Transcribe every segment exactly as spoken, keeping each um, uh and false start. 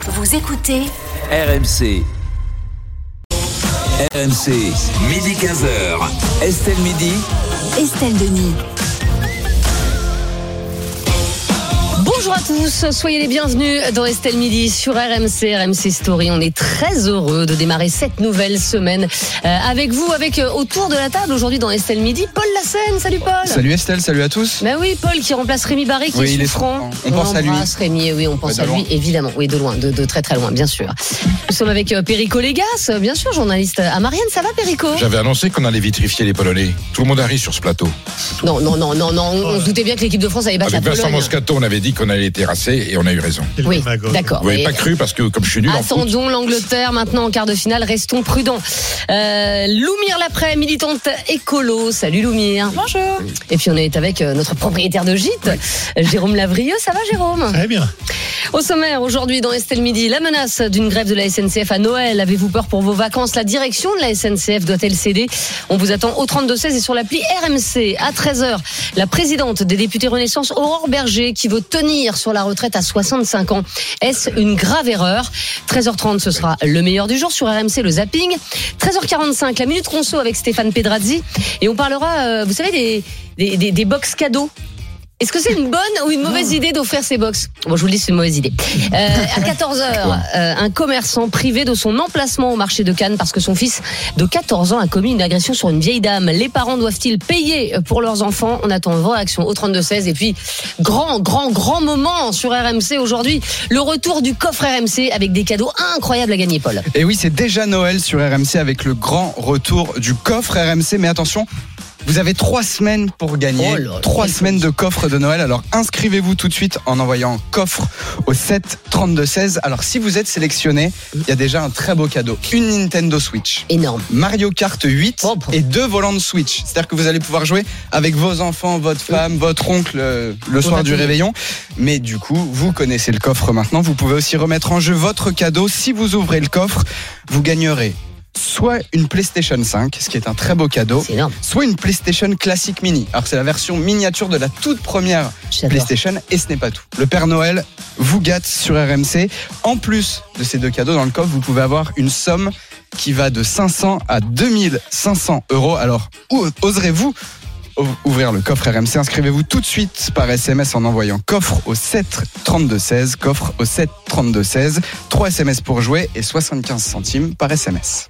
Vous écoutez R M C. R M C, midi quinze heures. Estelle Midi. Estelle Denis. Bonjour à tous, soyez les bienvenus dans Estelle Midi sur R M C, R M C Story. On est très heureux de démarrer cette nouvelle semaine euh, avec vous, avec euh, autour de la table aujourd'hui dans Estelle Midi, Paul Lassène. Salut Paul. Salut Estelle, salut à tous. Ben oui, Paul qui remplace Rémi Barré qui oui, est souffrant. On, on pense à lui. Rémi, oui, on pense ouais, à lui, évidemment. Oui, de loin, de, de très très loin, bien sûr. Nous sommes avec euh, Perico Légas, bien sûr, journaliste à Marianne. Ça va, Perico? J'avais annoncé qu'on allait vitrifier les Polonais. Tout le monde arrive sur ce plateau. Non, non, non, non, non. On se doutait bien que l'équipe de France allait battre Avec la Vincent Pologne. Moscato, on avait dit qu'on allait terrasser et on a eu raison. Oui, d'accord. Vous n'avez Et pas cru parce que comme je suis nul en foot. attendons l'Angleterre maintenant en quart de finale, restons prudents. Euh, Loumire Laprès, militante écolo. Salut Loumire. Bonjour. Et puis on est avec notre propriétaire de gîte, Jérôme Lavrieux. Ça va Jérôme? Très bien. Au sommaire aujourd'hui dans Estelle Midi, la menace d'une grève de la S N C F à Noël. Avez-vous peur pour vos vacances? La direction de la S N C F doit-elle céder? On vous attend au trente-deux seize et sur l'appli R M C. À treize heures, la présidente des députés Renaissance, Aurore Berger, qui veut tenir sur la retraite à soixante-cinq ans. Est-ce une grave erreur? treize heures trente, ce sera le meilleur du jour sur R M C, le zapping. treize heures quarante-cinq, la Minute Conso avec Stéphane Pedrazzi. Et on parlera, euh, vous savez, des, des, des, des box cadeaux. Est-ce que c'est une bonne ou une mauvaise idée d'offrir ces box? Bon, je vous le dis, c'est une mauvaise idée. Euh, à quatorze heures, euh, un commerçant privé de son emplacement au marché de Cannes parce que son fils de quatorze ans a commis une agression sur une vieille dame. Les parents doivent-ils payer pour leurs enfants? On attend vos réactions au trente-deux seize. Et puis, grand, grand, grand moment sur R M C aujourd'hui. Le retour du coffre R M C avec des cadeaux incroyables à gagner, Paul. Et oui, c'est déjà Noël sur R M C avec le grand retour du coffre R M C. Mais attention, vous avez trois semaines pour gagner. Oh là, trois semaines de coffre de Noël. Alors inscrivez-vous tout de suite en envoyant coffre au sept trente-deux seize. Alors si vous êtes sélectionné, il y a déjà un très beau cadeau. Une Nintendo Switch. Énorme. Mario Kart huit Oh, et deux volants de Switch. C'est-à-dire que vous allez pouvoir jouer avec vos enfants, votre femme, votre oncle euh, le soir du réveillon. Mais du coup, vous connaissez le coffre maintenant. Vous pouvez aussi remettre en jeu votre cadeau. Si vous ouvrez le coffre, vous gagnerez soit une PlayStation cinq, ce qui est un très beau cadeau, C'est énorme. soit une PlayStation classique mini. Alors c'est la version miniature de la toute première J'adore. PlayStation et ce n'est pas tout. Le Père Noël vous gâte sur R M C. En plus de ces deux cadeaux dans le coffre, vous pouvez avoir une somme qui va de cinq cents à deux mille cinq cents euros. Alors oserez-vous ouvrir le coffre R M C? Inscrivez-vous tout de suite par S M S en envoyant coffre au sept trente-deux seize, coffre au sept trente-deux seize, trois S M S pour jouer et soixante-quinze centimes par S M S.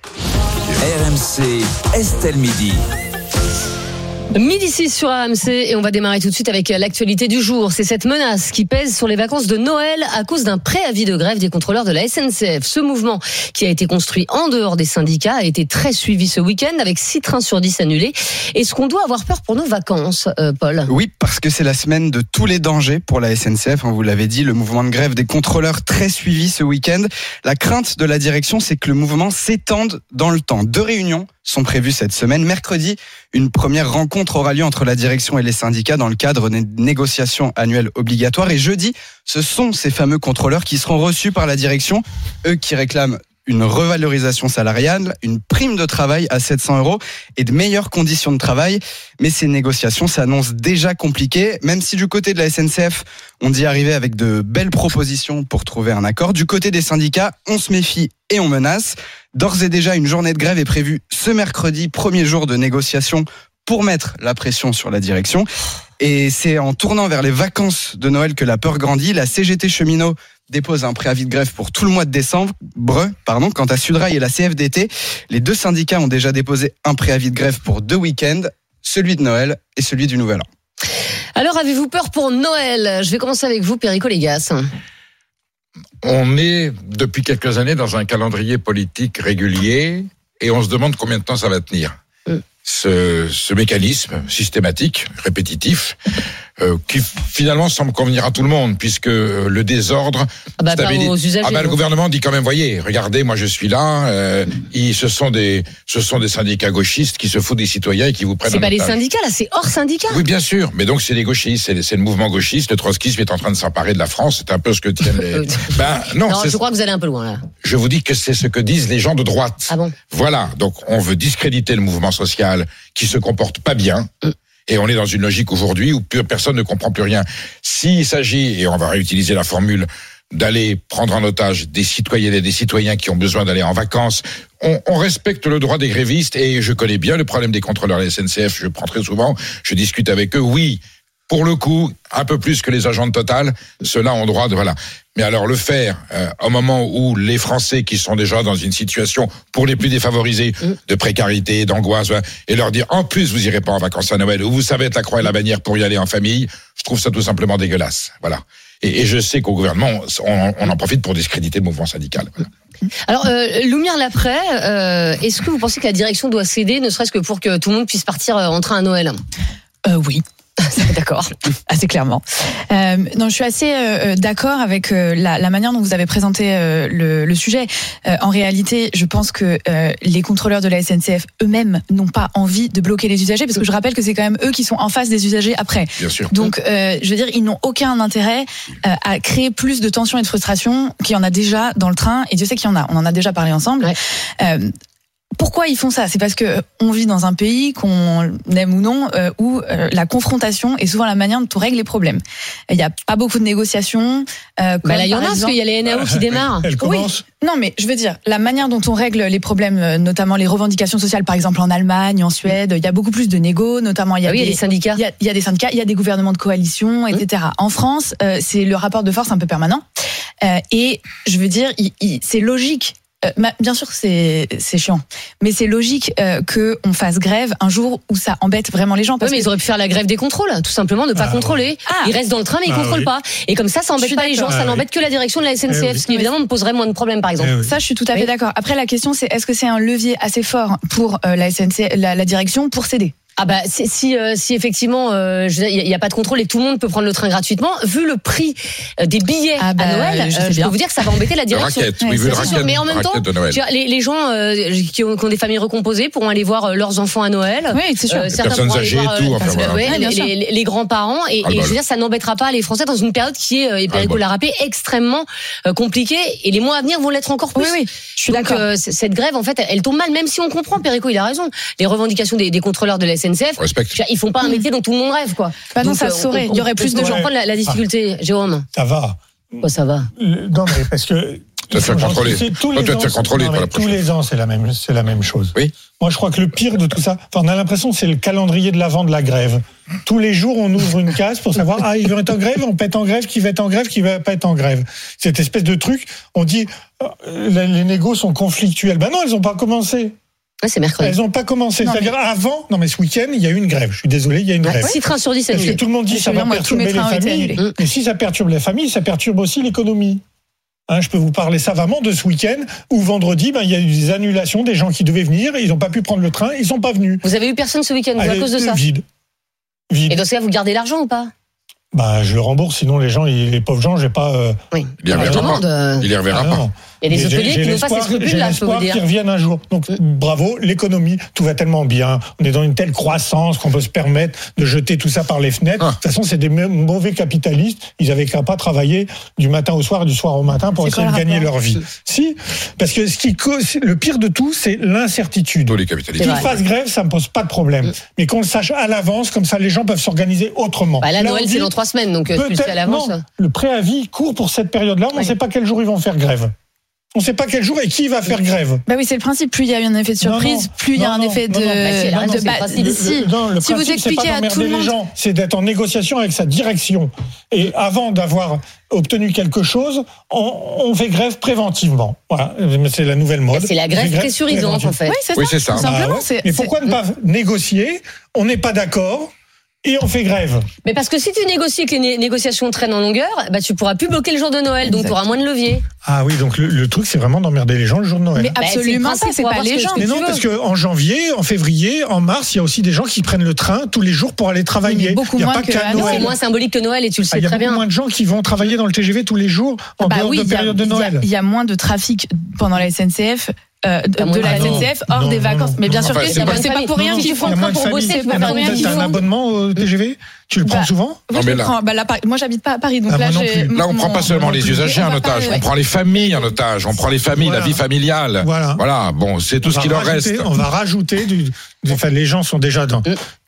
R M C, Estelle Midi. Midi six sur R M C et on va démarrer tout de suite avec l'actualité du jour. C'est cette menace qui pèse sur les vacances de Noël à cause d'un préavis de grève des contrôleurs de la S N C F. Ce mouvement qui a été construit en dehors des syndicats a été très suivi ce week-end avec six trains sur dix annulés. Est-ce qu'on doit avoir peur pour nos vacances, euh, Paul? Oui, parce que c'est la semaine de tous les dangers pour la S N C F. Vous l'avez dit, le mouvement de grève des contrôleurs très suivi ce week-end. La crainte de la direction, c'est que le mouvement s'étende dans le temps. Deux réunions sont prévues cette semaine. Mercredi, une première rencontre aura lieu entre la direction et les syndicats dans le cadre des négociations annuelles obligatoires. Et jeudi, ce sont ces fameux contrôleurs qui seront reçus par la direction, eux qui réclament une revalorisation salariale, une prime de travail à sept cents euros et de meilleures conditions de travail. Mais ces négociations s'annoncent déjà compliquées, même si du côté de la S N C F, on dit arriver avec de belles propositions pour trouver un accord. Du côté des syndicats, on se méfie et on menace. D'ores et déjà, une journée de grève est prévue ce mercredi, premier jour de négociation, pour mettre la pression sur la direction. Et c'est en tournant vers les vacances de Noël que la peur grandit. La C G T Cheminots dépose un préavis de grève pour tout le mois de décembre. Breu, pardon. Quant à Sudrail et la C F D T, les deux syndicats ont déjà déposé un préavis de grève pour deux week-ends, celui de Noël et celui du Nouvel An. Alors, avez-vous peur pour Noël? Je vais commencer avec vous, Perico Légas. On est depuis quelques années dans un calendrier politique régulier et on se demande combien de temps ça va tenir. Mm. Ce, ce mécanisme systématique, répétitif, euh, qui finalement semble convenir à tout le monde, puisque le désordre... Ah bah, pas aux usagers, ah bah, le non. gouvernement dit quand même, voyez, regardez, moi je suis là, euh, ils, ce, sont des, ce sont des syndicats gauchistes qui se foutent des citoyens et qui vous prennent C'est en pas les otage. syndicats, là, c'est hors syndicats. Oui, bien sûr, mais donc c'est les gauchistes, c'est, c'est le mouvement gauchiste, le trotskisme est en train de s'emparer de la France, c'est un peu ce que tiennent les... ben, non, non c'est... je crois que vous allez un peu loin, là. Je vous dis que c'est ce que disent les gens de droite. Ah bon? Voilà, donc on veut discréditer le mouvement social qui se comporte pas bien. Mm. Et on est dans une logique aujourd'hui où personne ne comprend plus rien. S'il s'agit, et on va réutiliser la formule d'aller prendre en otage des citoyennes et des citoyens qui ont besoin d'aller en vacances. On, on respecte le droit des grévistes et je connais bien le problème des contrôleurs de la S N C F. Je prends très souvent, je discute avec eux. Oui, pour le coup, un peu plus que les agents de Total, ceux-là ont droit de voilà. Mais alors le faire euh, au moment où les Français qui sont déjà dans une situation pour les plus défavorisés de précarité, d'angoisse, et leur dire en plus vous irez pas en vacances à Noël ou vous savez être la croix et la bannière pour y aller en famille, je trouve ça tout simplement dégueulasse. Voilà. Et, et je sais qu'au gouvernement, on, on en profite pour discréditer le mouvement syndical. Voilà. Alors, euh, Lumière Laprey, euh, est-ce que vous pensez que la direction doit céder, ne serait-ce que pour que tout le monde puisse partir en train à Noël ? euh, Oui. D'accord. Assez clairement. Euh, non, je suis assez euh, d'accord avec euh, la, la manière dont vous avez présenté euh, le, le sujet. Euh, en réalité, je pense que euh, les contrôleurs de la S N C F eux-mêmes n'ont pas envie de bloquer les usagers, parce que je rappelle que c'est quand même eux qui sont en face des usagers après. Bien sûr. Donc, euh, je veux dire, ils n'ont aucun intérêt euh, à créer plus de tension et de frustration qu'il y en a déjà dans le train. Et Dieu sait qu'il y en a. On en a déjà parlé ensemble. Ouais. Euh, Pourquoi ils font ça ? C'est parce que on vit dans un pays, qu'on aime ou non, euh, où euh, la confrontation est souvent la manière dont on règle les problèmes. Il n'y a pas beaucoup de négociations. Euh, Bah là, il y en a, par parce exemple... qu'il y a les N A O qui démarrent. Elle commence. Oui. Non, mais je veux dire, la manière dont on règle les problèmes, notamment les revendications sociales, par exemple en Allemagne, en Suède, il y a beaucoup plus de négos, notamment il y a, Ah oui, des, il y a des syndicats. Il y a, il y a des syndicats, il y a des gouvernements de coalition, et cetera. Mmh. En France, euh, c'est le rapport de force un peu permanent. Euh, et je veux dire, il, il, c'est logique. Euh, bien sûr, c'est c'est chiant, mais c'est logique euh, que on fasse grève un jour où ça embête vraiment les gens. Parce oui, mais que... ils auraient pu faire la grève des contrôles, tout simplement, ne pas ah, contrôler. Ah. Ils restent dans le train, mais ils ah, contrôlent oui. pas. Et comme ça, ça embête pas les gens, ah, ça oui. n'embête que la direction de la S N C F, eh oui. ce qui évidemment me poserait moins de problèmes, par exemple. Eh oui. Ça, je suis tout à fait Oui. d'accord. Après, la question, c'est est-ce que c'est un levier assez fort pour euh, la S N C F, la, la direction, pour céder ? Ah bah si si, euh, si effectivement euh, il y a pas de contrôle et tout le monde peut prendre le train gratuitement, vu le prix euh, des billets Ah bah, à Noël, je sais euh, je bien. peux vous dire que ça va embêter la Le direction. racket, Ouais, oui, vu le c'est racket, sûr, mais en même temps, racket de Noël. tu vois, les, les gens euh, qui, ont, qui ont des familles recomposées pourront aller voir euh, leurs enfants à Noël. Oui, c'est sûr. Euh, Les certains personnes pourront aller âgées et voir, tout, euh, enfin, parce que, voilà. ouais, Ouais, bien les, sûr. les, les grands-parents et, Ah, et bah, je veux dire ça n'embêtera pas les Français dans une période qui est, euh, et Ah, Perico bah. l'a rappelé, extrêmement euh, compliquée et les mois à venir vont l'être encore plus. Oui, oui, je suis Donc d'accord. euh, c- cette grève en fait elle, elle tombe mal, même si on comprend, Perico il a raison, les revendications des, des contrôleurs de la S N C F. On respecte. Je veux dire, ils font pas un métier dont tout le monde rêve, quoi. Bah non, Donc, ça euh, se saurait. on- Il y aurait on- plus on de peut gens. comprendre la, la difficulté, Jérôme. Ça va. Oh, ça va. Le- Non, mais parce que. Tu vas te faire J'en- contrôler. c'est tous Toi, les tu vas te ans, faire contrôler non, pour mais la tous prochaine. les ans, c'est la même, c'est la même chose. Oui. Moi, je crois que le pire de tout ça, enfin, on a l'impression que c'est le calendrier de l'avant de la grève. Tous les jours, on ouvre une case pour savoir, ah, il va être en grève, on peut être en grève, qui va être en grève, qui va pas être en grève. Cette espèce de truc, on dit, euh, les, les négos sont conflictuels. Ben non, elles ont pas commencé. Ouais, c'est mercredi. Elles ont pas commencé. Non, C'est-à-dire, avant, non, mais ce week-end, il y a eu une grève. Je suis désolé, il y a une grève. six trains sur dix Parce que annulés. tout le monde dit Je que ça me va souviens, moi, tous mes perturber les trains ont été familles. annulés. Et si ça perturbe les familles, ça perturbe aussi l'économie. Hein, je peux vous parler savamment de ce week-end où vendredi, ben, il y a eu des annulations, des gens qui devaient venir, ils n'ont pas pu prendre le train, ils sont pas venus. Vous avez eu personne ce week-end à Allez, cause de ça. Vide. Vide. Et dans ce cas, vous gardez l'argent ou pas? Bah, je le rembourse, sinon les gens, ils- les pauvres gens, j'ai pas. Euh... Oui. Il y Je reverra demande. pas. euh, Il y reverra ah pas. non. Il y a des J'ai- hôteliers j'ai qui n'ont pas ces l'espoir- scrupules j'ai là, je peux vous l'espoir dire. qu'ils reviennent un jour. Donc bravo, l'économie, tout va tellement bien. On est dans une telle croissance qu'on peut se permettre de jeter tout ça par les fenêtres. Ah. De toute façon, c'est des me- mauvais capitalistes. Ils avaient qu'à pas travailler du matin au soir, du soir au matin pour C'est essayer quoi de le gagner rapport leur vie. Si, parce que ce qui cause, le pire de tout, c'est l'incertitude. Tous les capitalistes. C'est Qu'ils vrai. fassent grève, ça me pose pas de problème. Mm. Mais qu'on le sache à l'avance, comme ça, les gens peuvent s'organiser autrement. Bah là, Là, Noël, on c'est dit, dans trois semaines, donc euh, tu le sais à peut-être- l'avance. non, le préavis court pour cette période-là. On ne Oui. sait pas quel jour ils vont faire grève. On ne sait pas quel jour et qui va faire grève. Bah oui, c'est le principe. Plus il y a un effet de Non, surprise, non. plus il y a Non, un non, effet de. non, non, bah, si, elle a raison, de- c'est le bah, principe. si. Le- non, le Si vous principe, c'est expliquez pas à d'emmerder tout le les monde- gens, c'est d'être en négociation avec sa direction. Et avant d'avoir obtenu quelque chose, on, on fait grève préventivement. Voilà, c'est la nouvelle mode. C'est la grève Grève pressurisante, préventive. en fait. Oui, c'est Oui, ça. c'est ça. Tout Bah simplement. Ah ouais. c'est- Mais c'est- pourquoi ne pas négocier? On n'est pas d'accord et on fait grève. Mais parce que si tu négocies et que les né- négociations traînent en longueur, bah tu pourras plus bloquer le jour de Noël, donc tu auras moins de levier. Ah oui, donc le, le truc, c'est vraiment d'emmerder les gens le jour de Noël. Mais Bah, c'est le absolument principe, pas. C'est faut pas avoir ce les que- gens. ce que Mais tu non, veux. parce qu'en janvier, en février, en mars, il y a aussi des gens qui prennent le train tous les jours pour aller travailler. Mais beaucoup il n'y a moins pas que qu'à à Non, Noël. c'est moins symbolique que Noël et tu le Ah, sais il y a très beaucoup bien. moins de gens qui vont travailler dans le T G V tous les jours en Bah dehors oui, de il y a- période de il y a- Noël. Il y a moins de trafic pendant la S N C F. euh, de, Ah, de la ah, S N C F hors non, des non, vacances. non, Mais bien non. sûr Enfin, que c'est c'est pas- pas, c'est pas pour rien Non, qu'ils il y font a un moins train de pour bosser. familles. C'est pas Mais pour non, rien t'as qu'ils un font. abonnement au T G V? Tu le prends Bah, souvent? Oui, Non, je mais le là- prends. Bah, là, par- moi, j'habite pas à Paris, donc Ah, là, moi non j'ai. plus. Là, on prend pas seulement les usagers on en va pas- otage, ouais. on prend les familles en otage, on prend les familles, Voilà. la vie familiale. Voilà. Voilà, bon, c'est tout On ce va qui leur rajouter- reste. On va rajouter du, du- enfin, les gens sont déjà dans,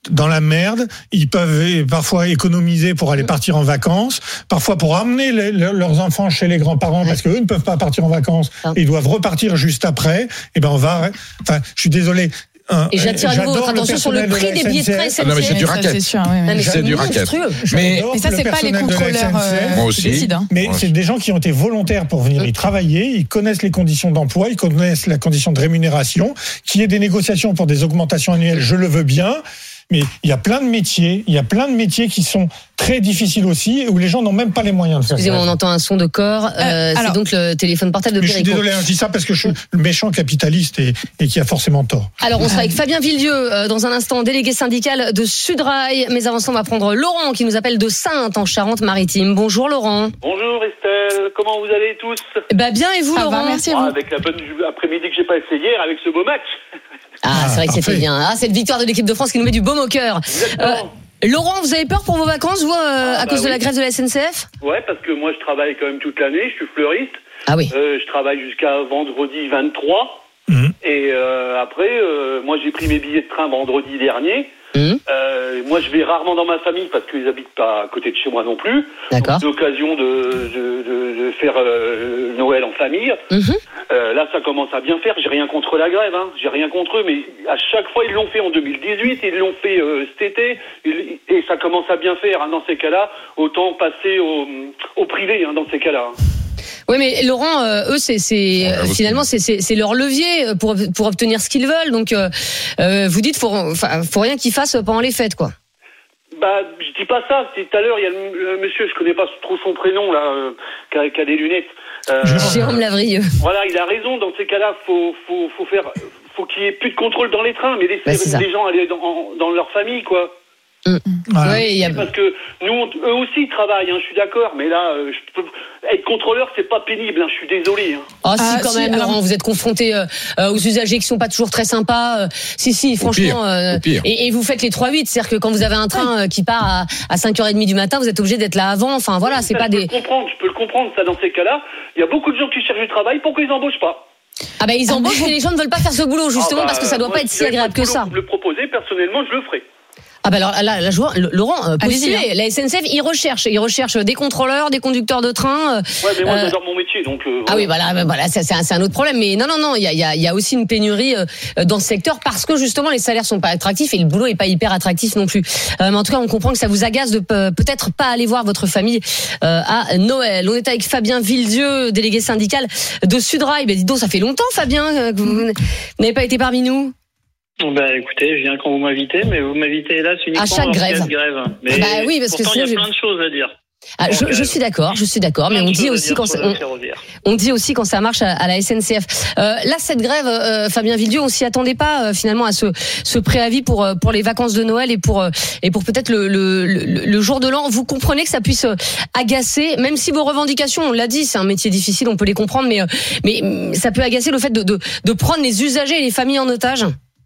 dans la merde. Ils peuvent parfois économiser pour aller partir en vacances, parfois pour amener les, leurs enfants chez les grands-parents parce qu'eux ne peuvent pas partir en vacances. Et ils doivent repartir juste après. Et ben on va. Enfin, je suis désolé. Un, et j'attire à nouveau votre attention sur le prix des billets de train S N C F. Ah non, mais c'est du racket. C'est, sûr, oui, oui. Non, mais c'est, c'est du racket. Mais, mais ça, c'est pas les contrôleurs euh, Moi aussi. qui décident. Hein. Mais c'est des gens qui ont été volontaires pour venir y travailler. Ils connaissent les conditions d'emploi, ils connaissent la condition de rémunération. Qu'il y ait des négociations pour des augmentations annuelles, je le veux bien. Mais il y a plein de métiers, il y a plein de métiers qui sont très difficiles aussi, où les gens n'ont même pas les moyens de faire ça. Excusez-moi, on entend un son de corps. Euh, euh, c'est donc le téléphone portable de Perico. Je suis désolé, hein, je dis ça parce que je suis le méchant capitaliste et, et qui a forcément tort. Alors, on sera avec Fabien Villedieu, euh, dans un instant, délégué syndical de Sudrail. Mais avant ça, on va prendre Laurent, qui nous appelle de Saintes, en Charente-Maritime. Bonjour, Laurent. Bonjour, Estelle. Comment vous allez tous? Bah, bien, et vous, Ça Laurent? va, merci à vous. Ah, avec la bonne après-midi que j'ai passée hier, avec ce beau match. Ah, Ah, c'est vrai que parfait. c'était bien. Ah, cette victoire de l'équipe de France qui nous met du baume au cœur. Exactement. Euh, Laurent, vous avez peur pour vos vacances, vous, euh, Ah, à bah cause de oui. la grève de la S N C F? Ouais, parce que moi, je travaille quand même toute l'année. Je suis fleuriste. Ah oui. Euh, je travaille jusqu'à vendredi vingt-trois. Mhm. Et euh, après, euh, moi, j'ai pris mes billets de train vendredi dernier. Mmh. Euh, moi, je vais rarement dans ma famille parce qu'ils habitent pas à côté de chez moi non plus. D'accord. Donc, c'est l'occasion de, de, de, de faire euh, Noël en famille. Mmh. Euh, là, ça commence à bien faire. J'ai rien contre la grève, hein. J'ai rien contre eux, mais à chaque fois, ils l'ont fait en deux mille dix-huit, ils l'ont fait euh, cet été, et, et ça commence à bien faire. Hein. Dans ces cas-là, autant passer au, au privé. Hein, dans ces cas-là. Hein. Oui, mais Laurent, euh, eux, c'est, c'est Ouais, euh, finalement c'est, c'est, c'est leur levier pour pour obtenir ce qu'ils veulent. Donc, euh, euh, vous dites, faut, enfin, faut rien qu'ils fassent pendant les fêtes, quoi. Bah, je dis pas ça. Tout à l'heure, il y a le, le monsieur, je connais pas trop son prénom là, euh, qui, a, qui a des lunettes. Euh, Jérôme Lavrieux. Voilà, il a raison. Dans ces cas-là, faut, faut, faut faire, faut qu'il y ait plus de contrôle dans les trains, mais laisser Bah, c'est ça. les gens aller dans, en- dans leur famille, quoi. Voilà. Oui, il y a. Parce que nous, on- eux aussi ils travaillent, hein, je suis d'accord, mais là, euh, je peux, être contrôleur, c'est pas pénible, hein, je suis désolé. Hein. Oh, si, Ah, quand si, même, alors- Laurent, vous êtes confronté euh, euh, aux usagers qui sont pas toujours très sympas. Euh, si, si, franchement. pire, euh, au pire. et, et vous faites les trois huit, c'est-à-dire que quand vous avez un train euh, qui part à, à cinq heures trente du matin, vous êtes obligé d'être là avant. Enfin, voilà, c'est Ça, pas je peux des. le comprendre, je peux le comprendre, ça, dans ces cas-là. Il y a beaucoup de gens qui cherchent du travail, pourquoi ils embauchent pas? Ah, bah, ils embauchent, mais les gens ne veulent pas faire ce boulot, justement, Ah bah, parce que ça doit moi, pas être si si j'avais agréable pas de que ça. boulot, vous me le proposez, personnellement, je le ferai. Ah bah alors là, là je vois, Laurent, euh, Allez-y, postulez. La S N C F, ils recherchent, ils recherchent des contrôleurs, des conducteurs de train. euh, Ouais, mais moi, Euh, j'adore mon métier, donc. Euh, Ah oui, voilà, bah, voilà, ça, c'est un, c'est un autre problème. Mais non, non, non, il y a, il y a, il y a aussi une pénurie euh, dans ce secteur parce que justement les salaires sont pas attractifs et le boulot est pas hyper attractif non plus. Euh, mais en tout cas, on comprend que ça vous agace de pe- peut-être pas aller voir votre famille euh, à Noël. On est avec Fabien Villedieu, délégué syndical de Sudrail. Ben dis donc, ça fait longtemps, Fabien, euh, que vous, vous n'avez pas été parmi nous. Bah écoutez, je viens quand vous m'invitez, mais vous m'invitez hélas uniquement À chaque en cas grève. de grève. Mais Bah oui, parce que pourtant, il y a sinon, plein de choses à dire. Ah, je, Donc, je euh, suis d'accord, je suis d'accord, mais Plein on de dit choses à aussi dire quand sur ça, le on, ferroviaire. on dit aussi quand ça marche à, à la S N C F. Euh, là, cette grève, euh, Fabien Villedieu, on s'y attendait pas euh, finalement à ce, ce préavis pour euh, pour les vacances de Noël et pour euh, et pour peut-être le, le, le, le jour de l'an. Vous comprenez que ça puisse euh, agacer, même si vos revendications, on l'a dit, c'est un métier difficile, on peut les comprendre, mais euh, mais hum, ça peut agacer le fait de, de de prendre les usagers et les familles en otage.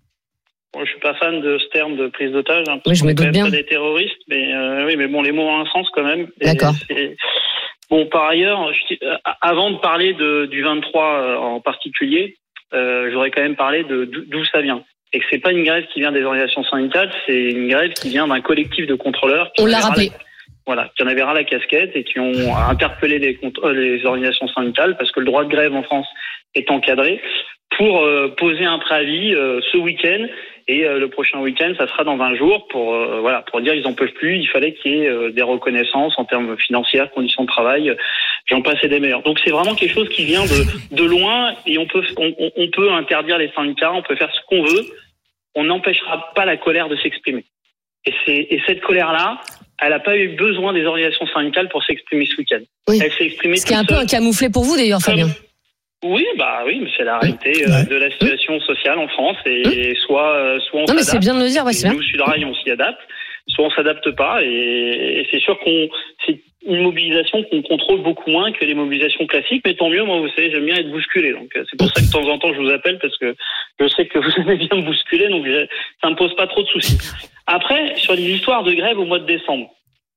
Bon, je suis pas fan de ce terme de prise d'otage. Hein, parce Oui, je qu'on me est quand doute même bien. pas des terroristes, mais euh, oui, mais bon, les mots ont un sens quand même. Et D'accord. c'est- Bon, par ailleurs, je- euh, avant de parler de, du vingt-trois euh, en particulier, euh, j'aurais quand même parlé de d'où d'où ça vient. Et que c'est pas une grève qui vient des organisations syndicales, c'est une grève qui vient d'un collectif de contrôleurs. qui On en l'a avait ras rappelé. la- Voilà, qui en avait ras la casquette et qui ont interpellé les, contr- euh, les organisations syndicales parce que le droit de grève en France est encadré pour euh, poser un préavis euh, ce week-end et euh, le prochain week-end ça sera dans vingt jours pour euh, voilà pour dire ils en peuvent plus, il fallait qu'il y ait euh, des reconnaissances en termes financiers, conditions de travail, euh, j'en passe et des meilleurs. Donc c'est vraiment quelque chose qui vient de de loin et on peut on, on- on peut interdire les syndicats, on peut faire ce qu'on veut, on n'empêchera pas la colère de s'exprimer. Et c'est et cette colère là, elle n'a pas eu besoin des organisations syndicales pour s'exprimer ce week-end. Oui. Elle s'est exprimée Ce qui est un toute peu seule. un camouflet pour vous d'ailleurs, Comme- Fabien. Oui, bah oui, mais c'est la réalité euh, Ouais. de la situation sociale en France et soit euh, soit on Non, mais s'adapte. c'est bien de le dire, ouais, c'est bien. Nous, Sudrail, on s'y adapte. Soit on s'adapte pas et, et c'est sûr qu'on c'est une mobilisation qu'on contrôle beaucoup moins que les mobilisations classiques. Mais tant mieux, moi, vous savez, j'aime bien être bousculé. Donc euh, c'est pour ça que de temps en temps je vous appelle parce que je sais que vous aimez bien me bousculer, donc je- ça me pose pas trop de soucis. Après, sur les histoires de grève au mois de décembre,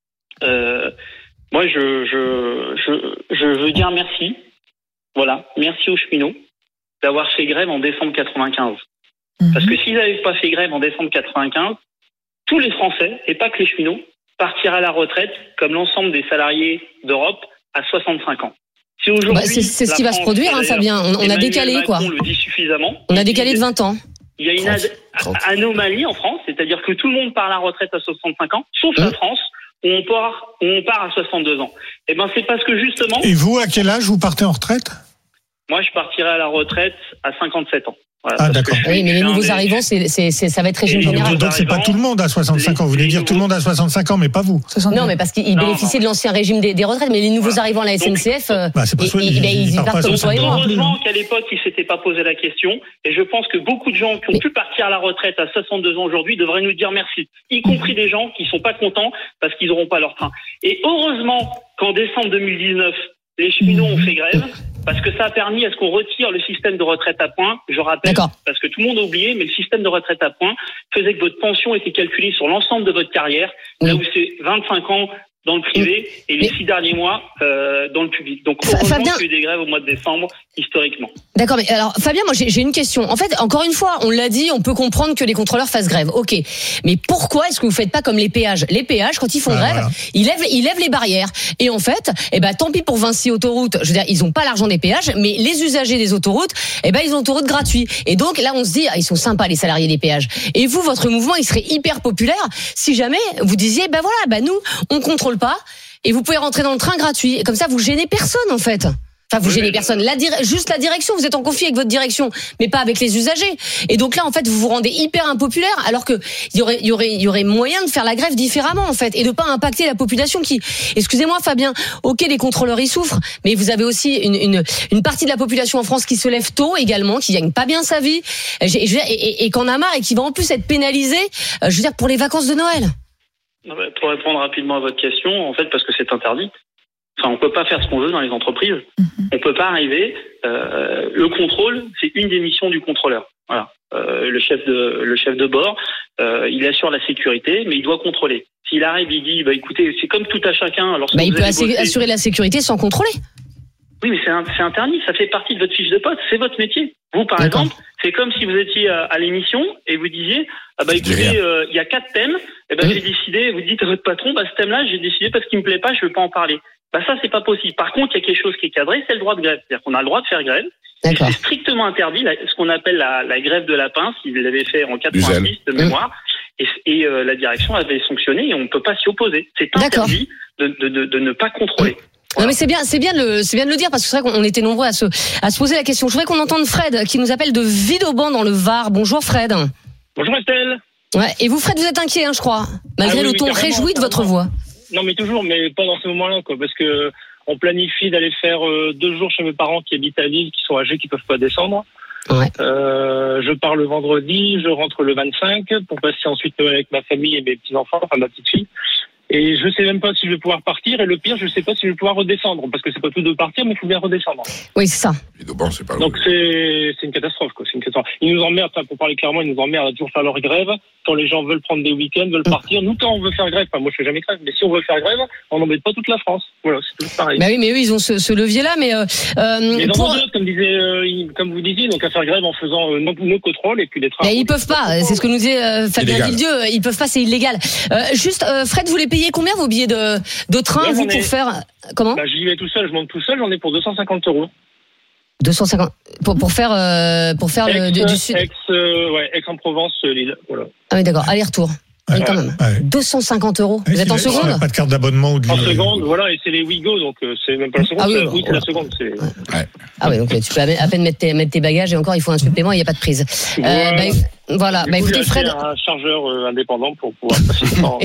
euh, moi je je je je veux dire merci. Voilà, merci aux cheminots d'avoir fait grève en décembre quatre-vingt-quinze. Parce que s'ils n'avaient pas fait grève en décembre quatre-vingt-quinze, tous les Français, et pas que les cheminots, partiront à la retraite, comme l'ensemble des salariés d'Europe, à soixante-cinq ans. Si aujourd'hui, bah, c'est, c'est ce qui va France, se produire, hein, Fabien. On, on a décalé, Macron quoi. On le dit suffisamment. On a décalé de vingt ans. Il y a une ad- anomalie en France, c'est-à-dire que tout le monde part à la retraite à soixante-cinq ans, sauf mmh. la France, où on part, où on part à soixante-deux ans. Eh ben, c'est parce que justement. Et vous, à quel âge vous partez en retraite? Moi, je partirai à la retraite à cinquante-sept ans. Voilà, ah d'accord. Oui, mais les nouveaux arrivants, c'est, c'est, c'est, ça va être régime général. Donc c'est pas tout le monde à soixante-cinq ans. Vous voulez dire tout le monde à soixante-cinq ans, mais pas vous. Non, mais parce qu'ils bénéficient de l'ancien régime des, des retraites, mais les nouveaux voilà. arrivants à la S N C F, Donc, bah, c'est pas ils, ils, ils, ils partent comme toi et moi. Heureusement qu'à l'époque, ils s'étaient pas posé la question, et je pense que beaucoup de gens qui ont mais... pu partir à la retraite à soixante-deux ans aujourd'hui devraient nous dire merci, y compris des gens qui sont pas contents parce qu'ils n'auront pas leur train. Et heureusement qu'en décembre deux mille dix-neuf, les cheminots ont fait grève, parce que ça a permis à ce qu'on retire le système de retraite à points. Je rappelle, D'accord. parce que tout le monde a oublié, mais le système de retraite à points faisait que votre pension était calculée sur l'ensemble de votre carrière, oui. là où c'est vingt-cinq ans dans le privé et les mais... six derniers mois euh, dans le public. Donc heureusement Fabien... qu'il y a eu des grèves au mois de décembre, historiquement. D'accord, mais alors Fabien, moi j'ai, j'ai une question. En fait, encore une fois, on l'a dit, on peut comprendre que les contrôleurs fassent grève. Ok, mais pourquoi est-ce que vous faites pas comme les péages ? Les péages, quand ils font ah, grève, voilà. ils lèvent, ils lèvent les barrières. Et en fait, eh ben tant pis pour Vinci Autoroute. Je veux dire, ils ont pas l'argent des péages, mais les usagers des autoroutes, eh ben ils ont autoroute gratuit. Et donc là, on se dit, ah, ils sont sympas les salariés des péages. Et vous, votre mouvement, il serait hyper populaire si jamais vous disiez, ben voilà, ben nous, on contrôle pas. Et vous pouvez rentrer dans le train gratuit. Et comme ça, vous gênez personne, en fait. Enfin, vous oui, gênez personne. La dire- juste la direction. Vous êtes en conflit avec votre direction, mais pas avec les usagers. Et donc là, en fait, vous vous rendez hyper impopulaire, alors que il y aurait, il y aurait, il y aurait moyen de faire la grève différemment, en fait, et de pas impacter la population qui, excusez-moi, Fabien, ok, les contrôleurs, ils souffrent, mais vous avez aussi une, une, une partie de la population en France qui se lève tôt également, qui gagne pas bien sa vie, et, et, et, et qu'on a marre et qui va en plus être pénalisé, je veux dire, pour les vacances de Noël. Pour répondre rapidement à votre question, en fait, parce que c'est interdit. Enfin, on peut pas faire ce qu'on veut dans les entreprises. Mm-hmm. On peut pas arriver. Euh, le contrôle, c'est une des missions du contrôleur. Voilà. Euh, le chef de le chef de bord, euh, il assure la sécurité, mais il doit contrôler. S'il arrive, il dit, bah écoutez, c'est comme tout à chacun. Alors, bah, il peut assurer, bosser, assurer la sécurité sans contrôler. Oui, mais c'est, un, c'est interdit. Ça fait partie de votre fiche de poste. C'est votre métier. Vous, par D'accord. exemple, c'est comme si vous étiez à, à l'émission et vous disiez, ah bah écoutez, il euh, y a quatre thèmes. Et ben mmh. j'ai décidé. Vous dites à votre patron, bah ce thème-là, j'ai décidé parce qu'il me plaît pas, je veux pas en parler. Bah ça, c'est pas possible. Par contre, il y a quelque chose qui est cadré, c'est le droit de grève. C'est-à-dire qu'on a le droit de faire grève. D'accord. C'est strictement interdit, la, ce qu'on appelle la, la grève de la pince. Ils l'avaient fait en quatre-vingt-dix de mémoire. Mmh. Et, et euh, la direction avait sanctionné et on ne peut pas s'y opposer. C'est interdit de, de, de, de ne pas contrôler. Mmh. Voilà. Non mais c'est bien, c'est bien de le, c'est bien de le dire parce que c'est vrai qu'on était nombreux à se, à se poser la question. Je voudrais qu'on entende Fred qui nous appelle de Vidauban dans le Var. Bonjour Fred. Bonjour Estelle. Ouais. Et vous Fred, vous êtes inquiet, hein, je crois, malgré ah, oui, le ton oui, réjoui de votre voix. Non mais toujours, mais pas dans ce moment-là, quoi, parce que on planifie d'aller faire euh, deux jours chez mes parents qui habitent à Lille, qui sont âgés, qui peuvent pas descendre. Ouais. Euh, je pars le vendredi, je rentre le vingt-cinq pour passer ensuite Noël avec ma famille et mes petits enfants, enfin ma petite fille. Et je sais même pas si je vais pouvoir partir. Et le pire, je sais pas si je vais pouvoir redescendre. Parce que c'est pas tout de partir, mais il faut bien redescendre. Oui, c'est ça. Bon, c'est pas Donc c'est, c'est une catastrophe, quoi. C'est une catastrophe. Ils nous emmerdent, enfin, pour parler clairement, ils nous emmerdent à toujours faire leur grève. Quand les gens veulent prendre des week-ends, veulent partir. Nous, quand on veut faire grève, enfin, moi, je fais jamais grève. Mais si on veut faire grève, on n'embête pas toute la France. Voilà, c'est tout pareil. Bah oui, mais eux, ils ont ce, ce levier-là, mais, euh, mais dans pour... d'autres, comme disait, euh, comme vous disiez, donc à faire grève en faisant euh, nos, nos contrôles et puis les travaux. Mais ils peuvent pas. C'est ce que nous disait euh, Fabien Villedieu. Ils peuvent pas, c'est illégal. Euh, juste, euh, Fred, vous les payez combien vos billets de de train, ouais, vous, pour ai... faire... Comment bah, j'y vais tout seul, je monte tout seul, j'en ai pour deux cent cinquante euros. deux cent cinquante pour, pour faire, euh, pour faire Aix, le, du, du sud. Aix, euh, ouais, Aix-en-Provence, Lille, voilà. Ah oui, d'accord, aller-retour. Ouais, oui, quand même. Ouais. deux cent cinquante euros. Vous êtes en seconde ? Pas de carte d'abonnement ou de. En seconde, voilà, et c'est les Wigo, donc euh, c'est même pas la seconde. Ah oui, c'est, bon, oui, c'est ouais. la seconde. C'est... Ouais. Ah oui, donc tu peux à peine mettre tes, mettre tes bagages et encore il faut un supplément, il n'y a pas de prise. Voilà. Euh, bah, voilà, du bah coup, écoutez j'ai Fred. un chargeur euh, indépendant pour pouvoir passer le temps.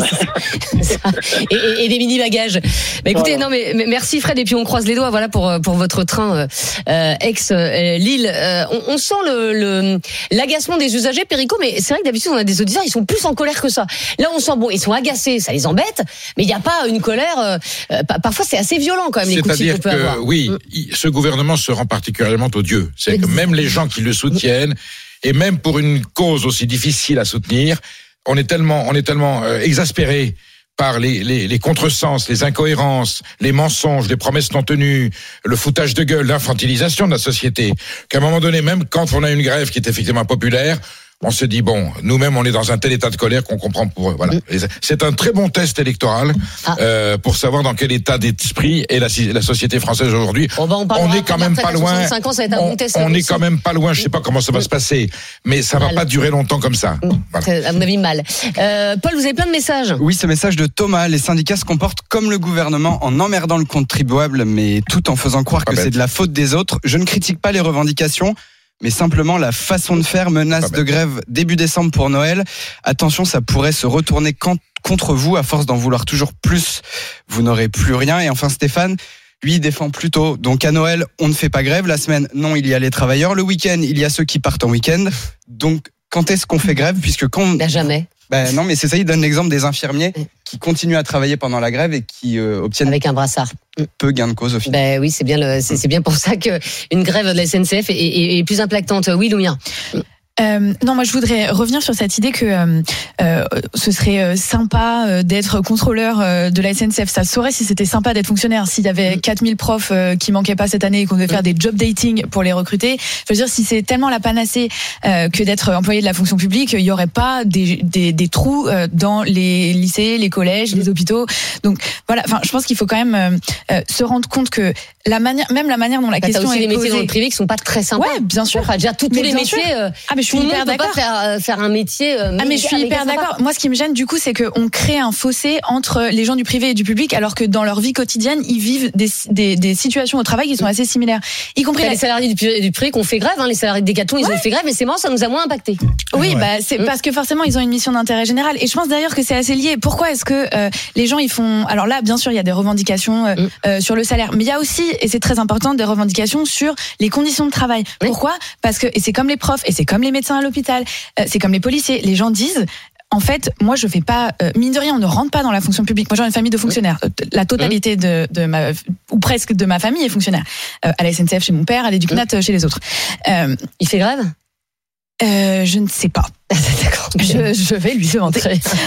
et, et, et des mini bagages. Bah écoutez, voilà. non mais, mais merci Fred et puis on croise les doigts, voilà pour pour votre train euh, ex euh, Lille. Euh, on, on sent le, le l'agacement des usagers, Perico, mais c'est vrai que d'habitude on a des auditeurs, ils sont plus en colère que ça. Là on sent bon, ils sont agacés, ça les embête, mais il n'y a pas une colère. Euh, parfois c'est assez violent quand même les coups de fil qu'on peut avoir. C'est-à-dire que oui, mm. ce gouvernement se rend particulièrement odieux. C'est Exactement. Que même les gens qui le soutiennent. Et même pour une cause aussi difficile à soutenir, on est tellement, on est tellement euh, exaspéré par les, les, les contresens, les incohérences, les mensonges, les promesses non tenues, le foutage de gueule, l'infantilisation de la société, qu'à un moment donné, même quand on a une grève qui est effectivement populaire, on se dit, bon, nous-mêmes, on est dans un tel état de colère qu'on comprend pour eux. Voilà. Et c'est un très bon test électoral Ah. euh, pour savoir dans quel état d'esprit est la, la société française aujourd'hui. Bon, bah, on On parlera est quand après même de la pas retraite à loin. soixante-cinq ans, ça va être un On, bon test. on est aussi. quand même pas loin. Je sais pas comment ça va se passer, mais ça va Mal. pas durer longtemps comme ça. Voilà. C'est, à mon avis, mal. Euh, Paul, vous avez plein de messages. Oui, ce message de Thomas, les syndicats se comportent comme le gouvernement en emmerdant le contribuable, mais tout en faisant croire Pas que bête. c'est de la faute des autres. Je ne critique pas les revendications, mais simplement la façon de faire. Menace Pas de bête. grève début décembre pour Noël. Attention, ça pourrait se retourner quand- contre vous à force d'en vouloir toujours plus. Vous n'aurez plus rien. Et enfin, Stéphane, lui, il défend plutôt. Donc à Noël, on ne fait pas grève. La semaine, non, il y a les travailleurs. Le week-end, il y a ceux qui partent en week-end. Donc quand est-ce qu'on fait grève? Puisque quand... Bah, jamais. Ben non, mais c'est ça, il donne l'exemple des infirmiers qui continuent à travailler pendant la grève et qui euh, obtiennent Avec un brassard. peu gain de cause au final. Ben oui, c'est bien, le, c'est, c'est bien pour ça que une grève de la S N C F est, est, est plus impactante. Oui, Louia. Euh, non, moi je voudrais revenir sur cette idée que euh, euh, ce serait euh, sympa euh, d'être contrôleur euh, de la S N C F. Ça se saurait si c'était sympa d'être fonctionnaire. S'il y avait quatre mille profs euh, qui manquaient pas cette année et qu'on devait faire des job dating pour les recruter, je veux dire, si c'est tellement la panacée euh, que d'être employé de la fonction publique, il y aurait pas des, des, des trous euh, dans les lycées, les collèges, les hôpitaux. Donc voilà, enfin, je pense qu'il faut quand même euh, euh, se rendre compte que la manière, même la manière dont la Bah, t'as question aussi est les métiers posée. dans le privé qui sont pas très sympas. Ouais, bien sûr. Enfin, déjà, tous, tous Mais les bien métiers. sûr. euh, Ah mais je suis tout le hyper monde peut d'accord. pas faire, euh, faire un métier. euh, Ah mais je suis méga- hyper méga d'accord. sympa. Moi, ce qui me gêne du coup, c'est qu'on crée un fossé entre les gens du privé et du public, alors que dans leur vie quotidienne, ils vivent des, des, des situations au travail qui sont assez similaires, y compris Après, la- les salariés du privé, du privé qui ont fait grève, hein, les salariés de Decathlon, ils ont fait grève, mais c'est marrant, ça nous a moins impacté. Oui, Ouais. bah c'est Mm. parce que forcément ils ont une mission d'intérêt général. Et je pense d'ailleurs que c'est assez lié. Pourquoi est-ce que euh, les gens ils font alors là, bien sûr, il y a des revendications euh, Mm. euh, sur le salaire, mais il y a aussi, et c'est très important, des revendications sur les conditions de travail. Oui. Pourquoi? Parce que et c'est comme les profs, et c'est comme les médecins à l'hôpital, euh, c'est comme les policiers. Les gens disent. En fait, moi, je fais pas, euh, mine de rien, on ne rentre pas dans la fonction publique. Moi, j'ai une famille de fonctionnaires. La totalité de, de ma, ou presque de ma famille est fonctionnaire. Euh, à la S N C F chez mon père, à l'Éducnat euh, chez les autres. Euh, Il fait grève? euh, je ne sais pas. D'accord. Je, je vais lui demander.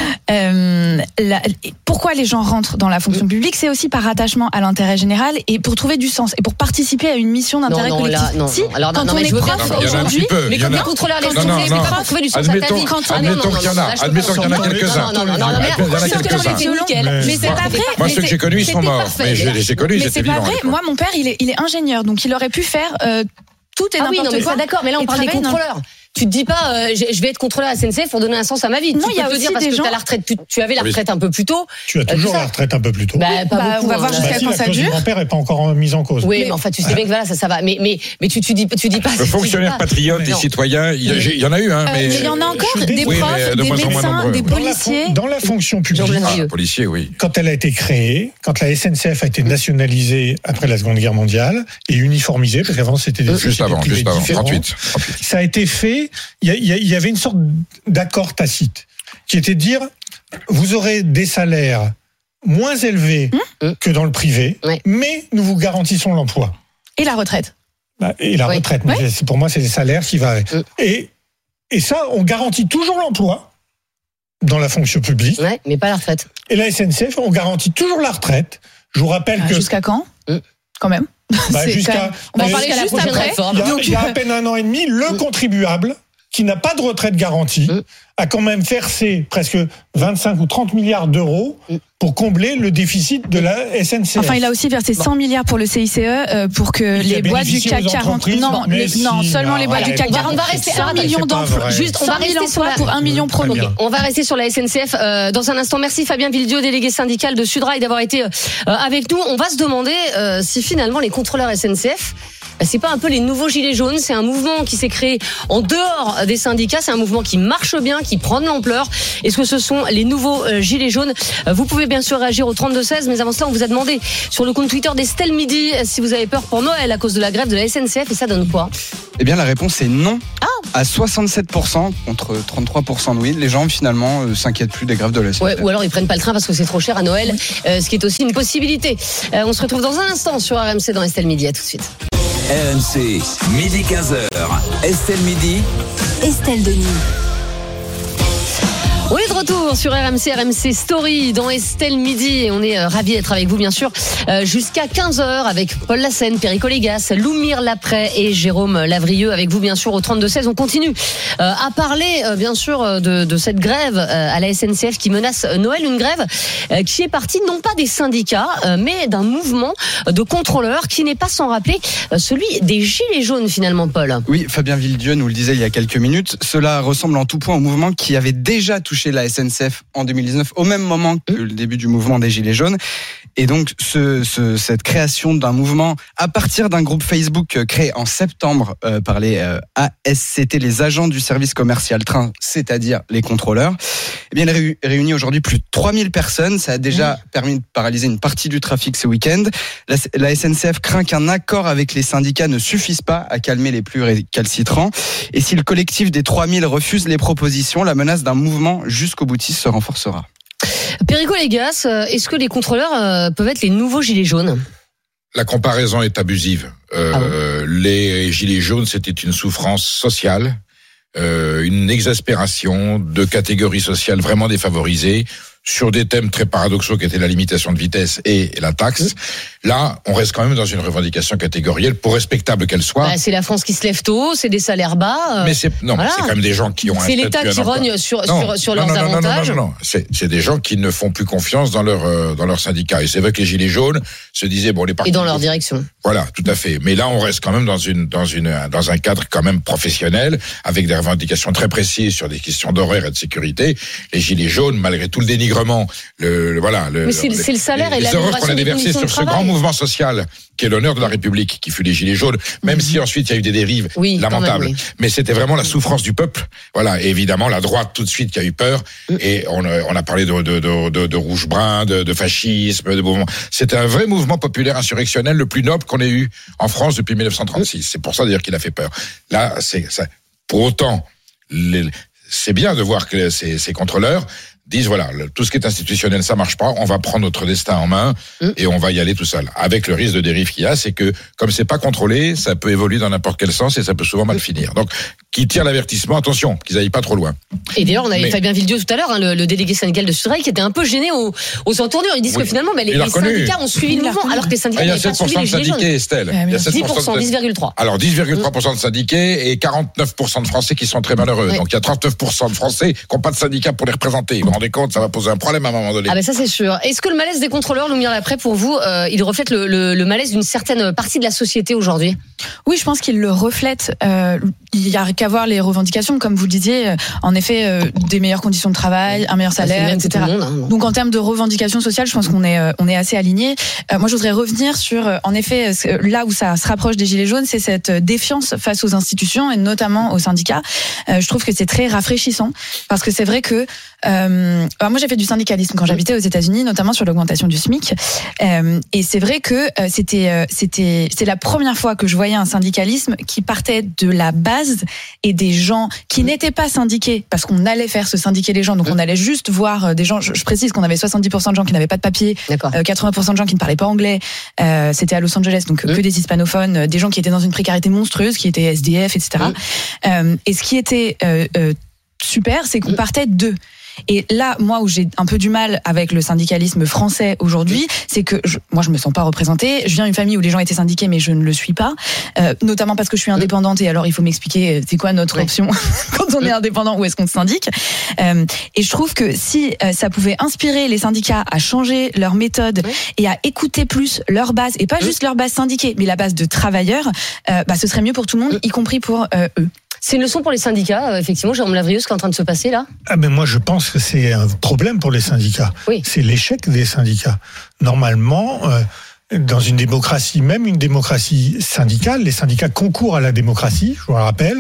Euh, la- pourquoi les gens rentrent dans la fonction publique? C'est aussi par attachement à l'intérêt général et pour trouver du sens et pour participer à une mission d'intérêt Non, non, collectif. là, non, si, non. Alors, quand non, on mais est je veux bien prof Non, mais il y en a un aujourd'hui, petit peu. Mais il y en comme a- les contrôleurs, les Non, S N C F, non, mais non. t'as pas trouvé du sens à ta Admettons, vie. Quand on- admettons non, non, qu'il y en non, a, là, je admettons qu'il y en a pense- quelques-uns. Non, non, non, non, non, mais Il y en a sûr que quelques-uns. c'est nickel. Mais- mais c'est pas vrai. Moi, mais ceux que c'est- j'ai connus, ils sont c'était morts. parfait. Mais je les ai connus, ils Mais étaient c'est pas vivants. à vrai. l'époque. Moi, mon père, il est, il est ingénieur, donc il aurait pu faire euh, tout et Ah oui, non, n'importe mais quoi. ça, d'accord, mais là, on Et parle des travailler dans- contrôleurs. Tu te dis pas, euh, je je vais être contrôleur à S N C F pour donner un sens à ma vie. Non, tu il y a peux te aussi dire parce des que gens- t'as la retraite, tu, tu avais la Oui. retraite un peu plus tôt. Tu as Euh, toujours tout ça. la retraite un peu plus tôt. Bah, pas Bah, beaucoup. on va hein, voir là. jusqu'à Bah si, quand la ça clause du dure. grand-père n'est pas encore mise en cause. Oui, mais enfin, tu sais bien que voilà, ça, ça va. Mais, mais, mais tu, tu dis, tu dis pas. Le tu dis fonctionnaire pas- patriote, les Non. citoyens, il y, a- il y en a eu, hein, Euh, mais. mais il y en a encore je suis des désolé. Oui, profs, mais de des moins en moins médecins, nombreux. des Dans la, policiers. fon- dans la fonction publique, Jean-Blanc Ah, Vieux. policier, oui. quand elle a été créée, quand la S N C F a été nationalisée après la Seconde Guerre mondiale et uniformisée, parce qu'avant c'était des Juste sociétés avant, privées juste avant. différentes, trente-huit. trente-huit. ça a été fait, il y, a- il y a- il y avait une sorte d'accord tacite, qui était de dire, vous aurez des salaires moins élevés Mmh. que dans le privé, Ouais. mais nous vous garantissons l'emploi. Et la retraite. Bah, Et la Oui. retraite, mais c'est- pour moi, c'est les salaires qui va avec. Mmh. Et, et ça, on garantit toujours l'emploi dans la fonction publique. Ouais, mais pas la retraite. Et la S N C F, on garantit toujours la retraite. Je vous rappelle Ah, que Jusqu'à quand? Mm. Quand même. bah, C'est jusqu'à quand même- On va en mais- parler jusqu'à la juste prochaine après. réforme. il y, a, Donc, il y a à peine un an et demi, le contribuable qui n'a pas de retraite garantie Mm. a quand même versé presque vingt-cinq ou trente milliards d'euros Mm. pour combler le déficit de la S N C F. Enfin, il a aussi versé cent milliards pour le C I C E euh, pour que qui a les boîtes du bénéficié C A C aux quarante. entreprises. Non, Mais les- si, non, seulement les boîtes arrête. du C A C On va- quarante. on va rester- cent arrête, millions c'est pas d'emplois. vrai. Juste, on va va rester rester sur la- pour un million Très promis. bien. On va rester sur la S N C F euh, dans un instant. Merci Fabien Villedieu, délégué syndical de Sudrail, d'avoir été euh, avec nous. On va se demander euh, si finalement les contrôleurs S N C F, bah, c'est pas un peu les nouveaux gilets jaunes. C'est un mouvement qui s'est créé en dehors des syndicats. C'est un mouvement qui marche bien, qui prend de l'ampleur. Est-ce que ce sont les nouveaux euh, gilets jaunes? Euh, Vous pouvez bien sûr réagir au trente-deux seize, mais avant cela, on vous a demandé sur le compte Twitter d'Estelle Midi euh, si vous avez peur pour Noël à cause de la grève de la S N C F, et ça donne quoi? Eh bien, la réponse est non. À soixante-sept pour cent contre trente-trois pour cent de oui. Les gens, finalement, euh, s'inquiètent plus des grèves de la S N C F. Ouais, ou alors ils prennent pas le train parce que c'est trop cher à Noël, euh, ce qui est aussi une possibilité. Euh, on se retrouve dans un instant sur R M C dans Estelle Midi. À tout de suite. R M C, midi quinze heures. Estelle Midi. Estelle Denis. On est de retour sur R M C, R M C Story dans Estelle Midi et on est ravis d'être avec vous bien sûr jusqu'à quinze heures avec Paul Lassène, Perico Légas, Loumir Laprès et Jérôme Lavrieux avec vous bien sûr au trente-deux seize. On continue à parler bien sûr de, de cette grève à la S N C F qui menace Noël, une grève qui est partie non pas des syndicats mais d'un mouvement de contrôleurs qui n'est pas sans rappeler celui des Gilets jaunes finalement, Paul. Oui, Fabien Villedieu nous le disait il y a quelques minutes, cela ressemble en tout point au mouvement qui avait déjà touché la S N C F en deux mille dix-neuf, au même moment que le début du mouvement des Gilets jaunes. Et donc, ce, ce, cette création d'un mouvement à partir d'un groupe Facebook créé en septembre euh, par les euh, A S C T, les agents du service commercial train, c'est-à-dire les contrôleurs, eh bien, elle réunit aujourd'hui plus de trois mille personnes. Ça a déjà mmh. permis de paralyser une partie du trafic ce week-end. La, la S N C F craint qu'un accord avec les syndicats ne suffise pas à calmer les plus récalcitrants. Et si le collectif des trois mille refuse les propositions, la menace d'un mouvement jusqu'au boutiste se renforcera. Perico Légas, est-ce que les contrôleurs peuvent être les nouveaux gilets jaunes ? La comparaison est abusive. Euh, ah bon les gilets jaunes, c'était une souffrance sociale, euh, une exaspération de catégories sociales vraiment défavorisées, sur des thèmes très paradoxaux qui étaient la limitation de vitesse et la taxe. Là, on reste quand même dans une revendication catégorielle, pour respectable qu'elle soit. Bah, c'est la France qui se lève tôt, c'est des salaires bas. Mais c'est non, voilà. C'est quand même des gens qui ont. C'est un l'État qui rogne sur non, sur, sur non, leurs non, non, avantages. Non, non, non, non. C'est, c'est des gens qui ne font plus confiance dans leur euh, dans leur syndicat. Et c'est vrai que les gilets jaunes se disaient bon les partis. Et dans leur direction. Voilà, tout à fait. Mais là, on reste quand même dans une dans une dans un cadre quand même professionnel, avec des revendications très précises sur des questions d'horaire et de sécurité. Les gilets jaunes, malgré tout le dénigrement, le, le voilà, le, mais c'est, le, c'est le salaire les, et les erreurs qu'on a déversées sur ce grand mouvement social qui est l'honneur de la République, qui fut les Gilets jaunes, même mmh. si ensuite il y a eu des dérives oui, lamentables. Même, oui. Mais c'était vraiment la souffrance du peuple. Voilà, et évidemment la droite tout de suite qui a eu peur. Mmh. Et on, on a parlé de, de, de, de, de rouge-brun, de, de fascisme, de mouvement. C'était un vrai mouvement populaire insurrectionnel, le plus noble qu'on ait eu en France depuis dix-neuf cent trente-six. Mmh. C'est pour ça d'ailleurs qu'il a fait peur. Là, c'est ça. Pour autant, les, c'est bien de voir que ces, ces contrôleurs disent voilà, le, tout ce qui est institutionnel, ça marche pas, on va prendre notre destin en main mmh. et on va y aller tout seul. Avec le risque de dérive qu'il y a, c'est que comme c'est pas contrôlé, ça peut évoluer dans n'importe quel sens et ça peut souvent mal finir. Donc, qui tire l'avertissement, attention, qu'ils aillent pas trop loin. Et d'ailleurs, on avait mais, Fabien Villedieu tout à l'heure, hein, le, le délégué syndical de Sudrail, qui était un peu gêné aux, aux entournures. Ils disent oui. que finalement, mais les, les syndicats ont suivi le mouvement, alors que les syndicats n'avaient pas suivi les gilets jaunes. Il y a sept pour cent de syndiqués, Estelle. Il y a sept pour cent, dix virgule trois. Alors, dix virgule trois pour cent de syndiqués et quarante-neuf pour cent de Français qui sont très malheureux. Oui. Donc, il y a trente-neuf pour cent de Français qui n'ont pas de syndicats pour les représenter. Vous vous rendez compte, ça va poser un problème à un moment donné. Ah ben ça c'est sûr. Est-ce que le malaise des contrôleurs, Loumir Laprès, pour vous, euh, il reflète le, le, le malaise d'une certaine partie de la société aujourd'hui ? Oui, je pense qu'il le reflète. Euh, il y a qu'à voir les revendications, comme vous le disiez. En effet, euh, des meilleures conditions de travail, un meilleur salaire, ah, et cetera. Monde, hein, donc en termes de revendications sociales, je pense qu'on est euh, on est assez alignés. Euh, moi, je voudrais revenir sur, euh, en effet, là où ça se rapproche des gilets jaunes, c'est cette défiance face aux institutions et notamment aux syndicats. Euh, je trouve que c'est très rafraîchissant parce que c'est vrai que euh, alors moi j'ai fait du syndicalisme quand j'habitais aux États-Unis, notamment sur l'augmentation du SMIC. Euh, et c'est vrai que euh, c'était euh, c'était c'est la première fois que je voyais un syndicalisme qui partait de la base et des gens qui n'étaient pas syndiqués parce qu'on allait faire se syndiquer les gens, donc on allait juste voir des gens. Je, je précise qu'on avait soixante-dix pour cent de gens qui n'avaient pas de papier, euh, quatre-vingts pour cent de gens qui ne parlaient pas anglais. Euh, c'était à Los Angeles, donc mmh. que des hispanophones, des gens qui étaient dans une précarité monstrueuse, qui étaient S D F, et cetera. Mmh. Euh, et ce qui était euh, euh, super, c'est qu'on mmh. partait d'eux. Et là, moi, où j'ai un peu du mal avec le syndicalisme français aujourd'hui, c'est que je, moi, je me sens pas représentée. Je viens d'une famille où les gens étaient syndiqués, mais je ne le suis pas, euh, notamment parce que je suis indépendante. Et alors, il faut m'expliquer, c'est quoi notre oui. option quand on est indépendant, où est-ce qu'on se syndique. euh, Et je trouve que si euh, ça pouvait inspirer les syndicats à changer leur méthode oui. et à écouter plus leur base, et pas oui. juste leur base syndiquée, mais la base de travailleurs, euh, bah, ce serait mieux pour tout le monde, oui. y compris pour euh, eux. C'est une leçon pour les syndicats, effectivement, Jérôme Lavrieux, ce qui est en train de se passer là ? Ah mais moi je pense que c'est un problème pour les syndicats. Oui. C'est l'échec des syndicats. Normalement, euh, dans une démocratie, même une démocratie syndicale, les syndicats concourent à la démocratie, je vous le rappelle.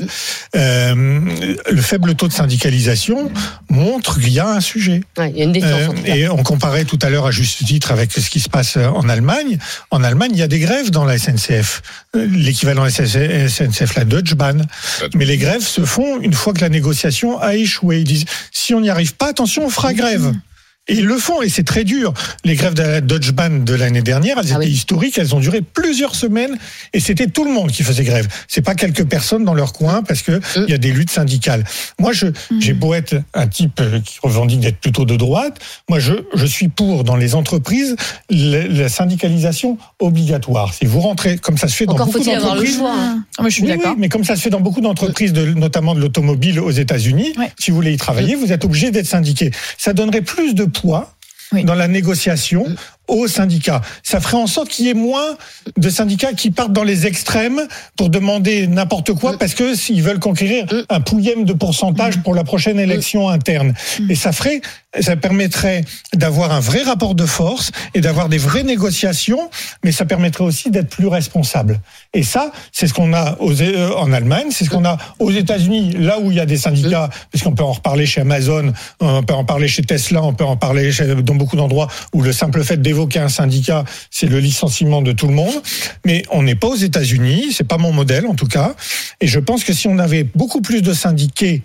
Euh, le faible taux de syndicalisation montre qu'il y a un sujet. Ouais, il y a une défiance, euh, en tout cas. Et on comparait tout à l'heure à juste titre avec ce qui se passe en Allemagne. En Allemagne, il y a des grèves dans la S N C F. L'équivalent S N C F, la Deutsche Bahn. Mais les grèves se font une fois que la négociation a échoué. Ils disent, si on n'y arrive pas, attention, on fera grève. Et ils le font, et c'est très dur. Les grèves de la Deutsche Bahn de l'année dernière, elles Ah étaient oui. historiques, elles ont duré plusieurs semaines, et c'était tout le monde qui faisait grève. C'est pas quelques personnes dans leur coin, parce que il y a des luttes syndicales. Moi, je, mmh. j'ai beau être un type qui revendique d'être plutôt de droite, moi, je, je suis pour, dans les entreprises, la, la syndicalisation obligatoire. Si vous rentrez, comme ça se fait dans Encore beaucoup faut-il avoir le d'entreprises. choix. Hein. Moi, je suis Oui, d'accord. oui, mais comme ça se fait dans beaucoup d'entreprises, de, notamment de l'automobile aux États-Unis, Ouais. si vous voulez y travailler, vous êtes obligé d'être syndiqué. Ça donnerait plus de poids Oui. dans la négociation aux syndicats. Ça ferait en sorte qu'il y ait moins de syndicats qui partent dans les extrêmes pour demander n'importe quoi parce que s'ils veulent conquérir un pouillème de pourcentage pour la prochaine élection interne. Et ça ferait, ça permettrait d'avoir un vrai rapport de force et d'avoir des vraies négociations, mais ça permettrait aussi d'être plus responsable. Et ça, c'est ce qu'on a aux, euh, en Allemagne, c'est ce qu'on a aux États-Unis, là où il y a des syndicats, parce qu'on peut en reparler chez Amazon, on peut en parler chez Tesla, on peut en parler chez, dans beaucoup d'endroits où le simple fait d'évoquer un syndicat, c'est le licenciement de tout le monde. Mais on n'est pas aux États-Unis, c'est pas mon modèle en tout cas. Et je pense que si on avait beaucoup plus de syndiqués,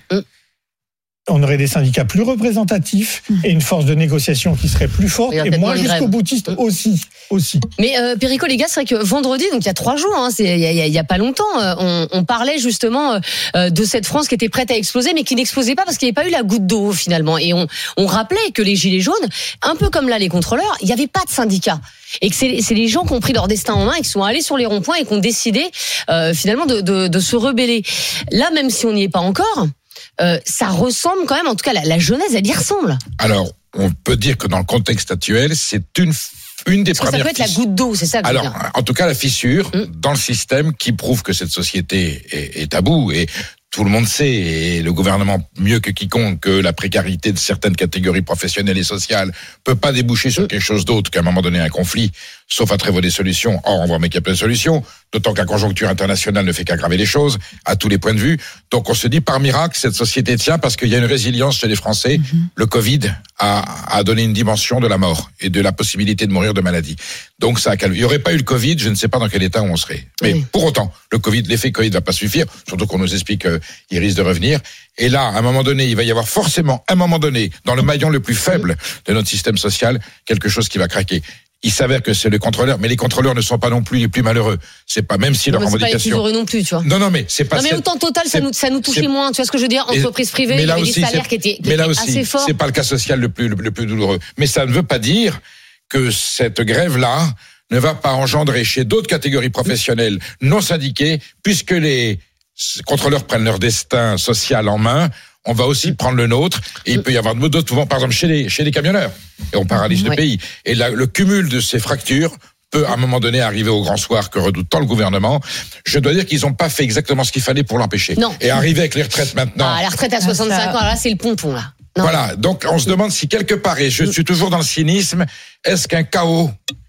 on aurait des syndicats plus représentatifs et une force de négociation qui serait plus forte. Et moi, jusqu'au boutiste aussi, aussi. Mais euh, Perico, les gars, c'est vrai que vendredi, donc il y a trois jours, hein, c'est il y, y, y a pas longtemps, euh, on, on parlait justement euh, de cette France qui était prête à exploser, mais qui n'explosait pas parce qu'il n'y avait pas eu la goutte d'eau finalement. Et on, on rappelait que les gilets jaunes, un peu comme là les contrôleurs, il n'y avait pas de syndicats. Et que c'est, c'est les gens qui ont pris leur destin en main et qui sont allés sur les ronds-points et qui ont décidé euh, finalement de, de, de se rebeller. Là, même si on n'y est pas encore. Euh, ça ressemble quand même, en tout cas, la, la jeunesse, elle y ressemble. Alors, on peut dire que dans le contexte actuel, c'est une une des Parce premières. que ça peut être fiss- la goutte d'eau, c'est ça que Alors, je veux dire. en tout cas, la fissure Mm. dans le système qui prouve que cette société est, est à bout et tout le monde sait, et le gouvernement mieux que quiconque, que la précarité de certaines catégories professionnelles et sociales peut pas déboucher sur quelque chose d'autre qu'à un moment donné un conflit, sauf à prévoir des solutions. Or, on voit mais qu'il y a plein de solutions, d'autant que la conjoncture internationale ne fait qu'aggraver les choses, à tous les points de vue. Donc on se dit, par miracle, cette société tient parce qu'il y a une résilience chez les Français. Mm-hmm. Le Covid a, a donné une dimension de la mort et de la possibilité de mourir de maladie. Donc ça a calmé. Il n'y aurait pas eu le Covid, je ne sais pas dans quel état on serait. Mais oui. Pour autant, le Covid, l'effet Covid ne va pas suffire, surtout qu'on nous explique qu'il risque de revenir. Et là, à un moment donné, il va y avoir forcément, à un moment donné, dans le maillon le plus faible de notre système social, quelque chose qui va craquer. Il s'avère que c'est le contrôleur, mais les contrôleurs ne sont pas non plus les plus malheureux. C'est pas, même si leur revendication. C'est pas les plus heureux non plus, tu vois. Non, non, mais c'est pas. Non, mais autant Total, ça nous, ça nous touchait moins. Tu vois ce que je veux dire? Entreprise privée, il y avait des salaires qui étaient, qui étaient assez forts. C'est pas le cas social le plus, le, le plus douloureux. Mais ça ne veut pas dire que cette grève-là ne va pas engendrer chez d'autres catégories professionnelles non syndiquées, puisque les contrôleurs prennent leur destin social en main. On va aussi prendre le nôtre, et il peut y avoir d'autres mouvements, par exemple chez les, chez les camionneurs, et on paralyse oui. le pays. Et là, le cumul de ces fractures peut à un moment donné arriver au grand soir que redoute tant le gouvernement. Je dois dire qu'ils n'ont pas fait exactement ce qu'il fallait pour l'empêcher. Non. Et arriver avec les retraites maintenant. Ah, la retraite à soixante-cinq ans, là c'est le ponton là. Non. Voilà, donc on se demande si quelque part, et je suis toujours dans le cynisme, est-ce qu'un chaos,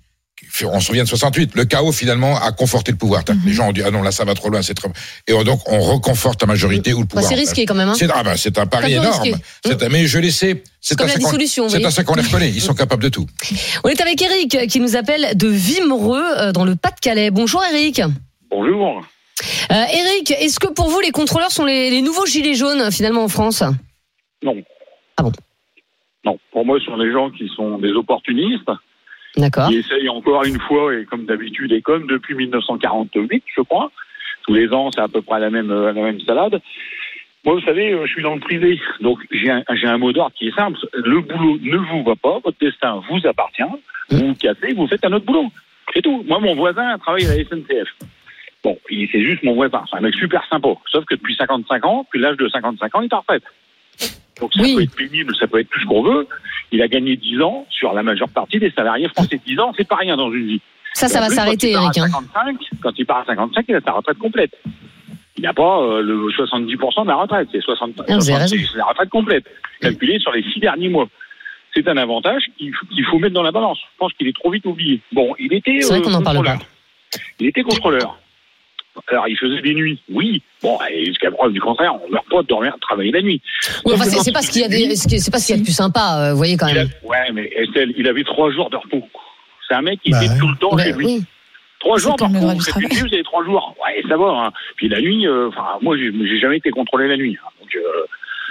on se souvient de soixante-huit, le chaos finalement a conforté le pouvoir. Mm-hmm. Les gens ont dit ah non là ça va trop loin, c'est trop. Et donc on reconforte la majorité ou le pouvoir. Bah, c'est risqué quand même. Hein. C'est, ah ben, c'est un pari énorme. C'est un, mais je les sais. C'est, comme la dissolution. C'est à ça qu'on les reconnaît. Ils sont capables de tout. On est avec Eric qui nous appelle de Vimereux dans le Pas-de-Calais. Bonjour Eric. Bonjour. Euh, Eric, est-ce que pour vous les contrôleurs sont les, les nouveaux gilets jaunes finalement en France? Non. Ah bon? Non. Pour moi, ce sont des gens qui sont des opportunistes. D'accord. Qui essayent encore une fois, et comme d'habitude, et comme depuis dix-neuf cent quarante-huit, je crois, tous les ans, c'est à peu près la même, la même salade. Moi, vous savez, je suis dans le privé, donc j'ai un, j'ai un mot d'ordre qui est simple. Le boulot ne vous va pas, votre destin vous appartient, vous vous cassez, vous faites un autre boulot. C'est tout. Moi, mon voisin travaille à la S N C F. Bon, il, c'est juste mon voisin, c'est un mec super sympa. Sauf que depuis cinquante-cinq ans, depuis l'âge de cinquante-cinq ans, il est en retraite. Donc ça oui. peut être pénible, ça peut être tout ce qu'on veut. Il a gagné dix ans sur la majeure partie des salariés français. dix ans, c'est pas rien dans une vie. Ça, ça va plus, s'arrêter, Eric. Hein. Quand il part à cinquante-cinq, il a sa retraite complète. Il n'a pas euh, le soixante-dix pour cent de la retraite, c'est soixante, non, soixante c'est la retraite complète, calculée sur les six derniers mois. C'est un avantage qu'il faut, qu'il faut mettre dans la balance. Je pense qu'il est trop vite oublié. Bon, il était c'est vrai qu'on euh, en parle pas. Il était contrôleur. Alors, il faisait des nuits, oui. Bon, jusqu'à preuve du contraire, on ne meurt pas de dormir, de travailler la nuit. Oui, enfin, c'est, c'est pas ce qu'il y a, des, c'est pas ce qu'il y a de plus sympa, euh, vous voyez quand même. A, ouais, mais Estelle, il avait trois jours de repos. C'est un mec qui bah, était ouais. tout le temps bah, chez lui. Oui. Trois jours de repos. Vous êtes une nuit, vous avez trois jours. Ouais, ça va. Hein. Puis la nuit, enfin, euh, moi, j'ai, j'ai jamais été contrôlé la nuit. Hein, donc, euh,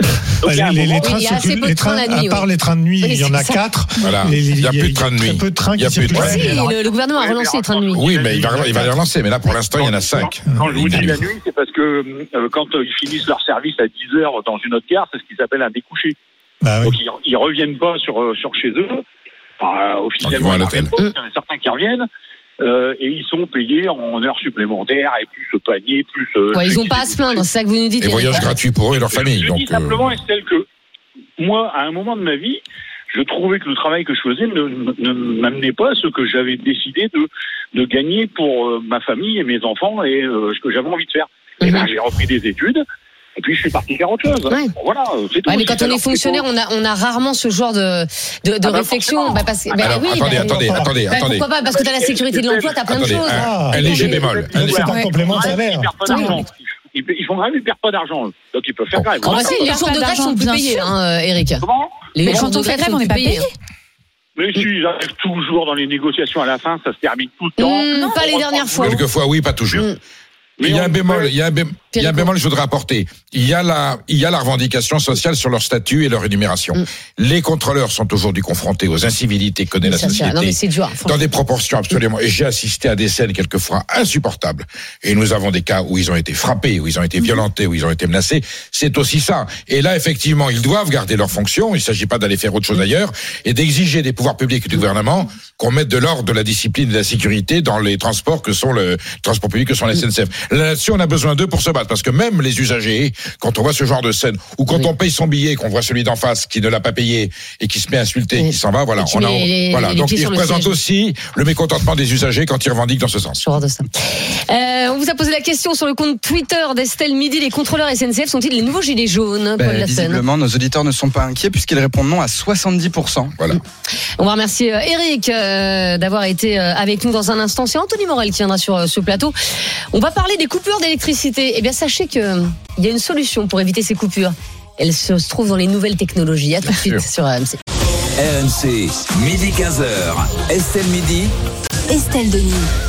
Donc, il y a un les, les moment- trains Oui, il y a assez circulent, peu de les trains trains, la nuit, à part oui. les trains de nuit, Oui, il y en c'est a ça. quatre. Voilà. Les- Il y a les- plus de trains de très nuit. peu de trains Il y a qui plus de circulent. trains de Si, nuit. le, le gouvernement a Oui, relancé mais les trains de nuit. Oui, mais il va, il va les relancer. Mais là, pour l'instant, il y en a cinq. Quand je vous dis la nuit, c'est parce que euh, quand euh, ils finissent leur service à dix heures dans une autre gare, c'est ce qu'ils appellent un découché. Bah oui. Donc ils, ils reviennent pas sur, euh, sur chez eux. Enfin, Donc, officiellement, ils vont à ils l'hôtel. reviennent pas. Il y en a certains qui reviennent. Euh, et ils sont payés en heures supplémentaires et plus le panier, plus. Euh, Ouais, ils ceux n'ont qui pas à se plaindre, c'est ça que vous nous dites. Et Eric. voyage gratuit pour eux et leur famille. Je Donc, dis euh, simplement, Estelle, que moi, à un moment de ma vie, je trouvais que le travail que je faisais ne, ne m'amenait pas à ce que j'avais décidé de, de gagner pour euh, ma famille et mes enfants et euh, ce que j'avais envie de faire. Et Mhm. ben, j'ai repris des études. Et puis je suis parti faire autre chose. Ouais. Bon, voilà, c'est tout. Ouais, mais Si quand ça on leur est plaît fonctionnaire, pas- on a, on a rarement ce genre de, de, de Ah bah réflexion. forcément. Bah parce, que- bah Alors, oui, attendez, bah, attendez, bah, attendez, bah, attendez. pourquoi pas? Parce que tu as la sécurité de l'emploi, tu as plein de Attendez, choses. un, Ah. un léger bémol. Un Donc, léger- c'est un complément de salaire. Ils perdent pas d'argent. Ils, ils font grève, ils perdent pas d'argent. eux. Donc ils peuvent faire grève. Ah bah si, les Pas jours de grève d'argent, sont plus bien payés, sûr. hein, Eric. Comment Les Mais jours quand de on fait grève grève, sont on n'est plus pas payé. Mais si, ils arrivent toujours dans les négociations à la fin, ça se termine tout le temps. Mmh, pas les dernières fois. Quelquefois, oui, pas toujours. Mm. Mais il y a un bémol, il y a un bémol, il y a un bémol que je voudrais apporter. Il y a la, il y a la revendication sociale sur leur statut et leur rémunération. Mm. Les contrôleurs sont aujourd'hui confrontés aux incivilités que connaît la Ça, c'est- société. non, mais c'est dur. Dans franchement. des proportions absolument. Et j'ai assisté à des scènes quelquefois insupportables. Et nous avons des cas où ils ont été frappés, où ils ont été violentés, où ils ont été menacés. C'est aussi ça. Et là, effectivement, ils doivent garder leur fonction. Il ne s'agit pas d'aller faire autre chose ailleurs et d'exiger des pouvoirs publics et du gouvernement qu'on mette de l'ordre, de la discipline et de la sécurité dans les transports que sont le transport public que sont la S N C F. Là-dessus, on a besoin d'eux pour se battre. Parce que même les usagers, quand on voit ce genre de scène, ou quand Oui. on paye son billet, qu'on voit celui d'en face qui ne l'a pas payé et qui se met à insulter, Oui. qui s'en va, voilà. Et qui On a, met les- voilà. les Donc, pieds ils sur le représentent siège. aussi le mécontentement des usagers quand ils revendiquent dans ce sens. Je de ça. Euh, on vous a posé la question sur le compte Twitter d'Estelle Midi. Les contrôleurs S N C F sont-ils les nouveaux gilets jaunes, Paul Ben, Lassen? visiblement, nos auditeurs ne sont pas inquiets puisqu'ils répondent non à soixante-dix pour cent. Voilà. On va remercier euh, Eric euh, d'avoir été euh, avec nous dans un instant. C'est Anthony Morel qui viendra sur euh, ce plateau. On va parler des coupures d'électricité. Eh bien, sachez que euh, il y a une solution pour éviter ces coupures. Elle se trouve dans les nouvelles technologies. À tout de suite sûr. sur R M C. R M C, midi quinze heures. Estelle Midi. Estelle Denis.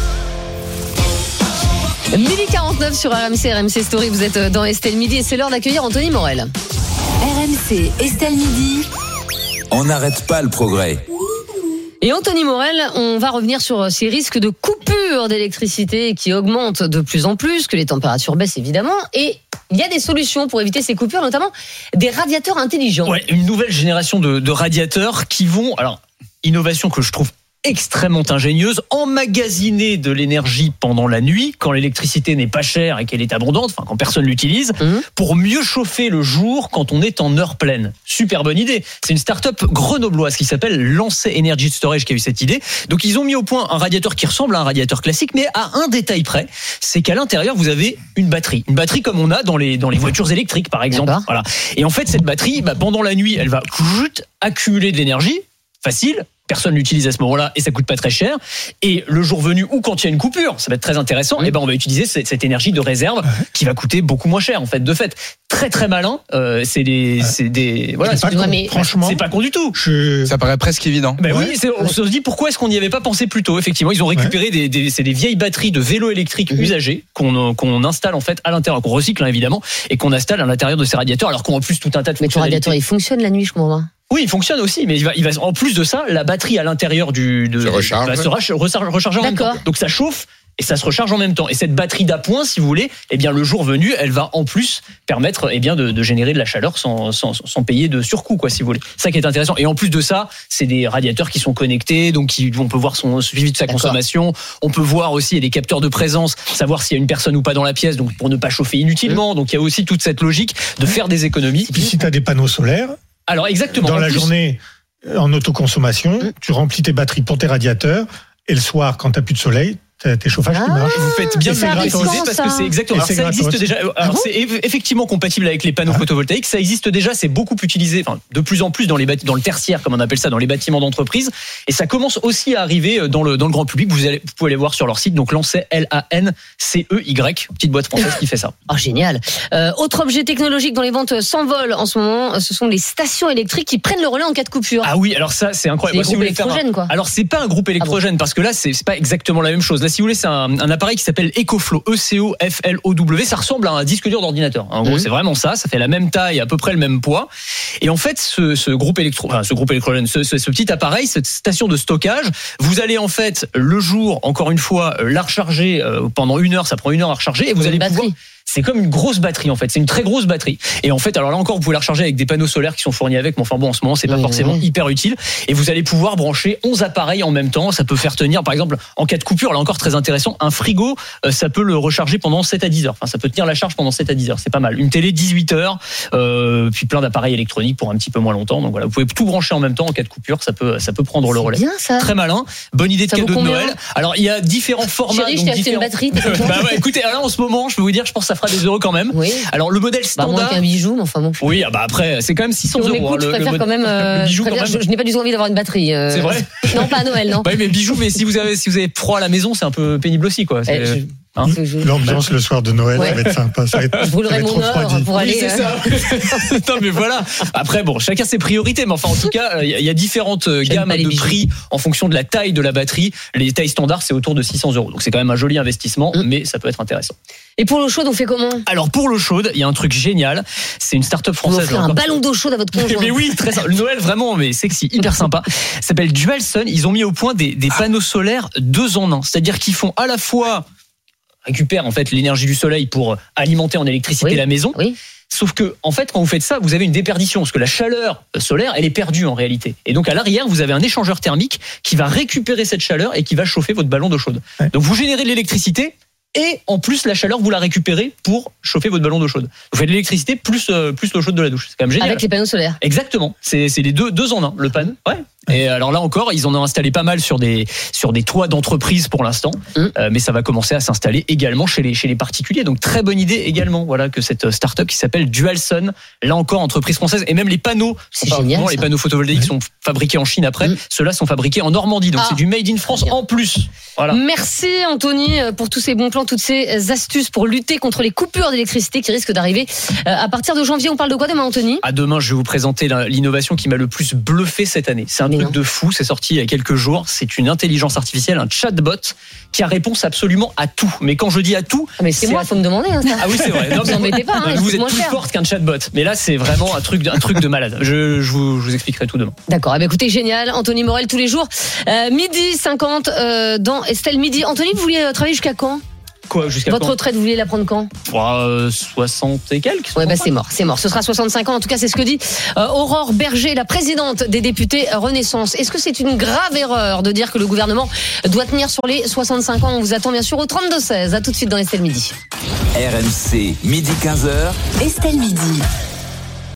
Midi quarante-neuf sur R M C, R M C Story. Vous êtes euh, dans Estelle Midi et c'est l'heure d'accueillir Anthony Morel. R M C, Estelle Midi. On n'arrête pas le progrès. Et Anthony Morel, on va revenir sur ces risques de coupure d'électricité qui augmentent de plus en plus, que les températures baissent évidemment. Et il y a des solutions pour éviter ces coupures, notamment des radiateurs intelligents. Ouais, une nouvelle génération de, de radiateurs qui vont, alors, innovation que je trouve extrêmement ingénieuse, emmagasiner de l'énergie pendant la nuit, quand l'électricité n'est pas chère et qu'elle est abondante, enfin quand personne l'utilise, Mmh. pour mieux chauffer le jour quand on est en heure pleine. Super bonne idée. C'est une start-up grenobloise qui s'appelle Lancet Energy Storage qui a eu cette idée. Donc ils ont mis au point un radiateur qui ressemble à un radiateur classique, mais à un détail près, c'est qu'à l'intérieur vous avez une batterie, une batterie comme on a dans les dans les voitures électriques par exemple. D'accord. Voilà. Et en fait cette batterie, bah, pendant la nuit, elle va accumuler de l'énergie. Facile, personne l'utilise à ce moment-là et ça coûte pas très cher. Et le jour venu ou quand il y a une coupure, ça va être très intéressant, Oui. et ben on va utiliser cette, cette énergie de réserve qui va coûter beaucoup moins cher en fait. De fait, très très malin. Euh, c'est des, c'est des, voilà, C'est pas c'est- con, mais- franchement. c'est pas con du tout. Je... Ça paraît presque évident. Ben Ouais. oui, c'est- on se dit pourquoi est-ce qu'on n'y avait pas pensé plus tôt. Effectivement, ils ont récupéré des, des, c'est des vieilles batteries de vélos électriques Mhm. usagées qu'on qu'on installe en fait à l'intérieur, qu'on recycle hein, évidemment, et qu'on installe à l'intérieur de ces radiateurs, alors qu'on a en plus tout un tas de Mais ton fonctionnalités. radiateur, il fonctionne la nuit, je comprends pas. Oui, il fonctionne aussi, mais il va, il va, en plus de ça, la batterie à l'intérieur du, de, Se recharge. va se rach- recharge- recharger en même temps. D'accord. Donc ça chauffe et ça se recharge en même temps. Et cette batterie d'appoint, si vous voulez, eh bien le jour venu, elle va en plus permettre, eh bien de, de générer de la chaleur sans, sans, sans payer de surcoût, quoi, si vous voulez. C'est ça qui est intéressant. Et en plus de ça, c'est des radiateurs qui sont connectés, donc qui, on peut voir son suivi de sa D'accord. consommation. On peut voir aussi, il y a des capteurs de présence, savoir s'il y a une personne ou pas dans la pièce, donc pour ne pas chauffer inutilement. Donc il y a aussi toute cette logique de faire des économies. Puis si tu as des panneaux solaires, Alors exactement. dans En la plus- journée, en autoconsommation, tu remplis tes batteries pour tes radiateurs, et le soir, quand tu n'as plus de soleil, tu as tes chauffages qui Ah. marchent. Vous faites bien Et de c'est le gratos. préciser parce que ça. c'est exactement. Et Alors, c'est ça existe gratos. déjà. Alors, Ah bon c'est eff- effectivement compatible avec les panneaux Ah. photovoltaïques. Ça existe déjà. C'est beaucoup utilisé, enfin, de plus en plus dans les bâti- dans le tertiaire, comme on appelle ça, dans les bâtiments d'entreprise. Et ça commence aussi à arriver dans le dans le grand public. Vous allez, vous pouvez aller voir sur leur site. Donc Lancet, L A N C E Y, petite boîte française qui fait ça. Oh, génial. Euh, autre objet technologique dont les ventes s'envolent en ce moment, ce sont les stations électriques qui prennent le relais en cas de coupure. Ah oui, alors ça c'est incroyable. C'est les Moi, si vous groupes voulez faire un- électrogènes, quoi. Alors c'est pas un groupe électrogène parce que là c'est c'est pas exactement la même chose. Là, si si vous voulez, c'est un, un appareil qui s'appelle EcoFlow, E C O F L O W. Ça ressemble à un disque dur d'ordinateur. En gros, mmh. c'est vraiment ça. Ça fait la même taille, à peu près le même poids. Et en fait, ce, ce groupe électro, enfin, ce groupe électrogène, ce, ce, ce petit appareil, cette station de stockage, vous allez en fait le jour, encore une fois, la recharger pendant une heure. Ça prend une heure à recharger et vous allez pouvoir. C'est comme une grosse batterie en fait, c'est une très grosse batterie. Et en fait, alors là encore, vous pouvez la recharger avec des panneaux solaires qui sont fournis avec, mais enfin bon, en ce moment, c'est pas mmh, forcément mmh. hyper utile. Et vous allez pouvoir brancher onze appareils en même temps. Ça peut faire tenir, par exemple, en cas de coupure, là encore très intéressant, un frigo, ça peut le recharger pendant sept à dix heures. Enfin, ça peut tenir la charge pendant sept à dix heures, c'est pas mal. Une télé, dix-huit heures, euh, puis plein d'appareils électroniques pour un petit peu moins longtemps. Donc voilà, vous pouvez tout brancher en même temps en cas de coupure, ça peut, ça peut prendre le relais. Bien, ça. Très malin, bonne idée de ça cadeau de Noël. Alors il y a différents formats. Chérie, je t'ai acheté différents... une batterie. bah ouais, écoutez, alors là en ce moment, je peux vous dire, je pense que ça fera des euros quand même. Oui. Alors le modèle standard. Bah, moins qu'un bijou, mais enfin bon. Oui, ah bah après c'est quand même six cents euros. Écoute, hein, je le, préfère le quand même. Euh, le bijou quand même. Je, je n'ai pas du tout envie d'avoir une batterie. Euh... C'est vrai. Non, pas à Noël, non. Oui, mais bijou, mais si vous avez si vous avez froid à la maison, c'est un peu pénible aussi, quoi. Eh, je... Hein l'ambiance le soir de Noël, ouais. ça va être sympa. Ça va être, je brûlerai mon heure pour aller. Oui, c'est ça. Non, mais voilà. Après, bon, chacun ses priorités, mais enfin, en tout cas, il y a différentes J'aime gammes de bijoux. Prix en fonction de la taille de la batterie. Les tailles standards, c'est autour de six cents euros. Donc, c'est quand même un joli investissement, mmh. mais ça peut être intéressant. Et pour l'eau chaude, on fait comment? Alors, pour l'eau chaude, il y a un truc génial. C'est une start-up française. On va un ballon d'eau chaude à votre conjoint. Mais oui, très sympa. Le Noël, vraiment, mais sexy, hyper sympa. Ça s'appelle Dual Sun. Ils ont mis au point des, des panneaux solaires deux en un. C'est-à-dire qu'ils font à la fois récupère en fait l'énergie du soleil pour alimenter en électricité oui, la maison. Oui. Sauf que, en fait, quand vous faites ça, vous avez une déperdition, parce que la chaleur solaire, elle est perdue en réalité. Et donc, à l'arrière, vous avez un échangeur thermique qui va récupérer cette chaleur et qui va chauffer votre ballon d'eau chaude. Ouais. Donc, vous générez de l'électricité et en plus, la chaleur, vous la récupérez pour chauffer votre ballon d'eau chaude. Vous faites de l'électricité plus, euh, plus l'eau chaude de la douche. C'est quand même génial. Avec les panneaux solaires. Exactement. C'est, c'est les deux, deux en un, le panneau. Ouais. Et alors là encore, ils en ont installé pas mal sur des sur des toits d'entreprises pour l'instant, mmh. euh, mais ça va commencer à s'installer également chez les chez les particuliers. Donc très bonne idée également, voilà, que cette start-up qui s'appelle Dual Sun, là encore entreprise française, et même les panneaux, c'est génial, les panneaux photovoltaïques mmh. sont fabriqués en Chine après, mmh. ceux-là sont fabriqués en Normandie, donc ah. c'est du made in France en plus. Voilà. Merci Anthony pour tous ces bons plans, toutes ces astuces pour lutter contre les coupures d'électricité qui risquent d'arriver à partir de janvier. On parle de quoi demain, Anthony? À demain, je vais vous présenter l'innovation qui m'a le plus bluffé cette année. C'est un truc de fou, c'est sorti il y a quelques jours. C'est une intelligence artificielle, un chatbot qui a réponse absolument à tout. Mais quand je dis à tout, ah mais c'est, c'est moi, il faut me demander. Hein, ça. Ah oui, c'est vrai. Non, vous embêtez pas. Hein, vous êtes plus cher. Forte qu'un chatbot. Mais là, c'est vraiment un truc, un truc de malade. Je, je, vous, je vous expliquerai tout demain. D'accord. Eh bien, écoutez, génial. Anthony Morel tous les jours, euh, midi cinquante euh, dans Estelle Midi. Anthony, vous vouliez travailler jusqu'à quand? Quoi, jusqu'à Votre quand retraite, vous voulez la prendre quand? euh, soixante et quelques. Ouais, bah c'est mort, c'est mort. Ce sera soixante-cinq ans. En tout cas, c'est ce que dit euh, Aurore Berger, la présidente des députés Renaissance. Est-ce que c'est une grave erreur de dire que le gouvernement doit tenir sur les soixante-cinq ans? On vous attend bien sûr au trente-deux seize. À tout de suite dans Estelle Midi. R M C, midi quinze heures. Estelle Midi.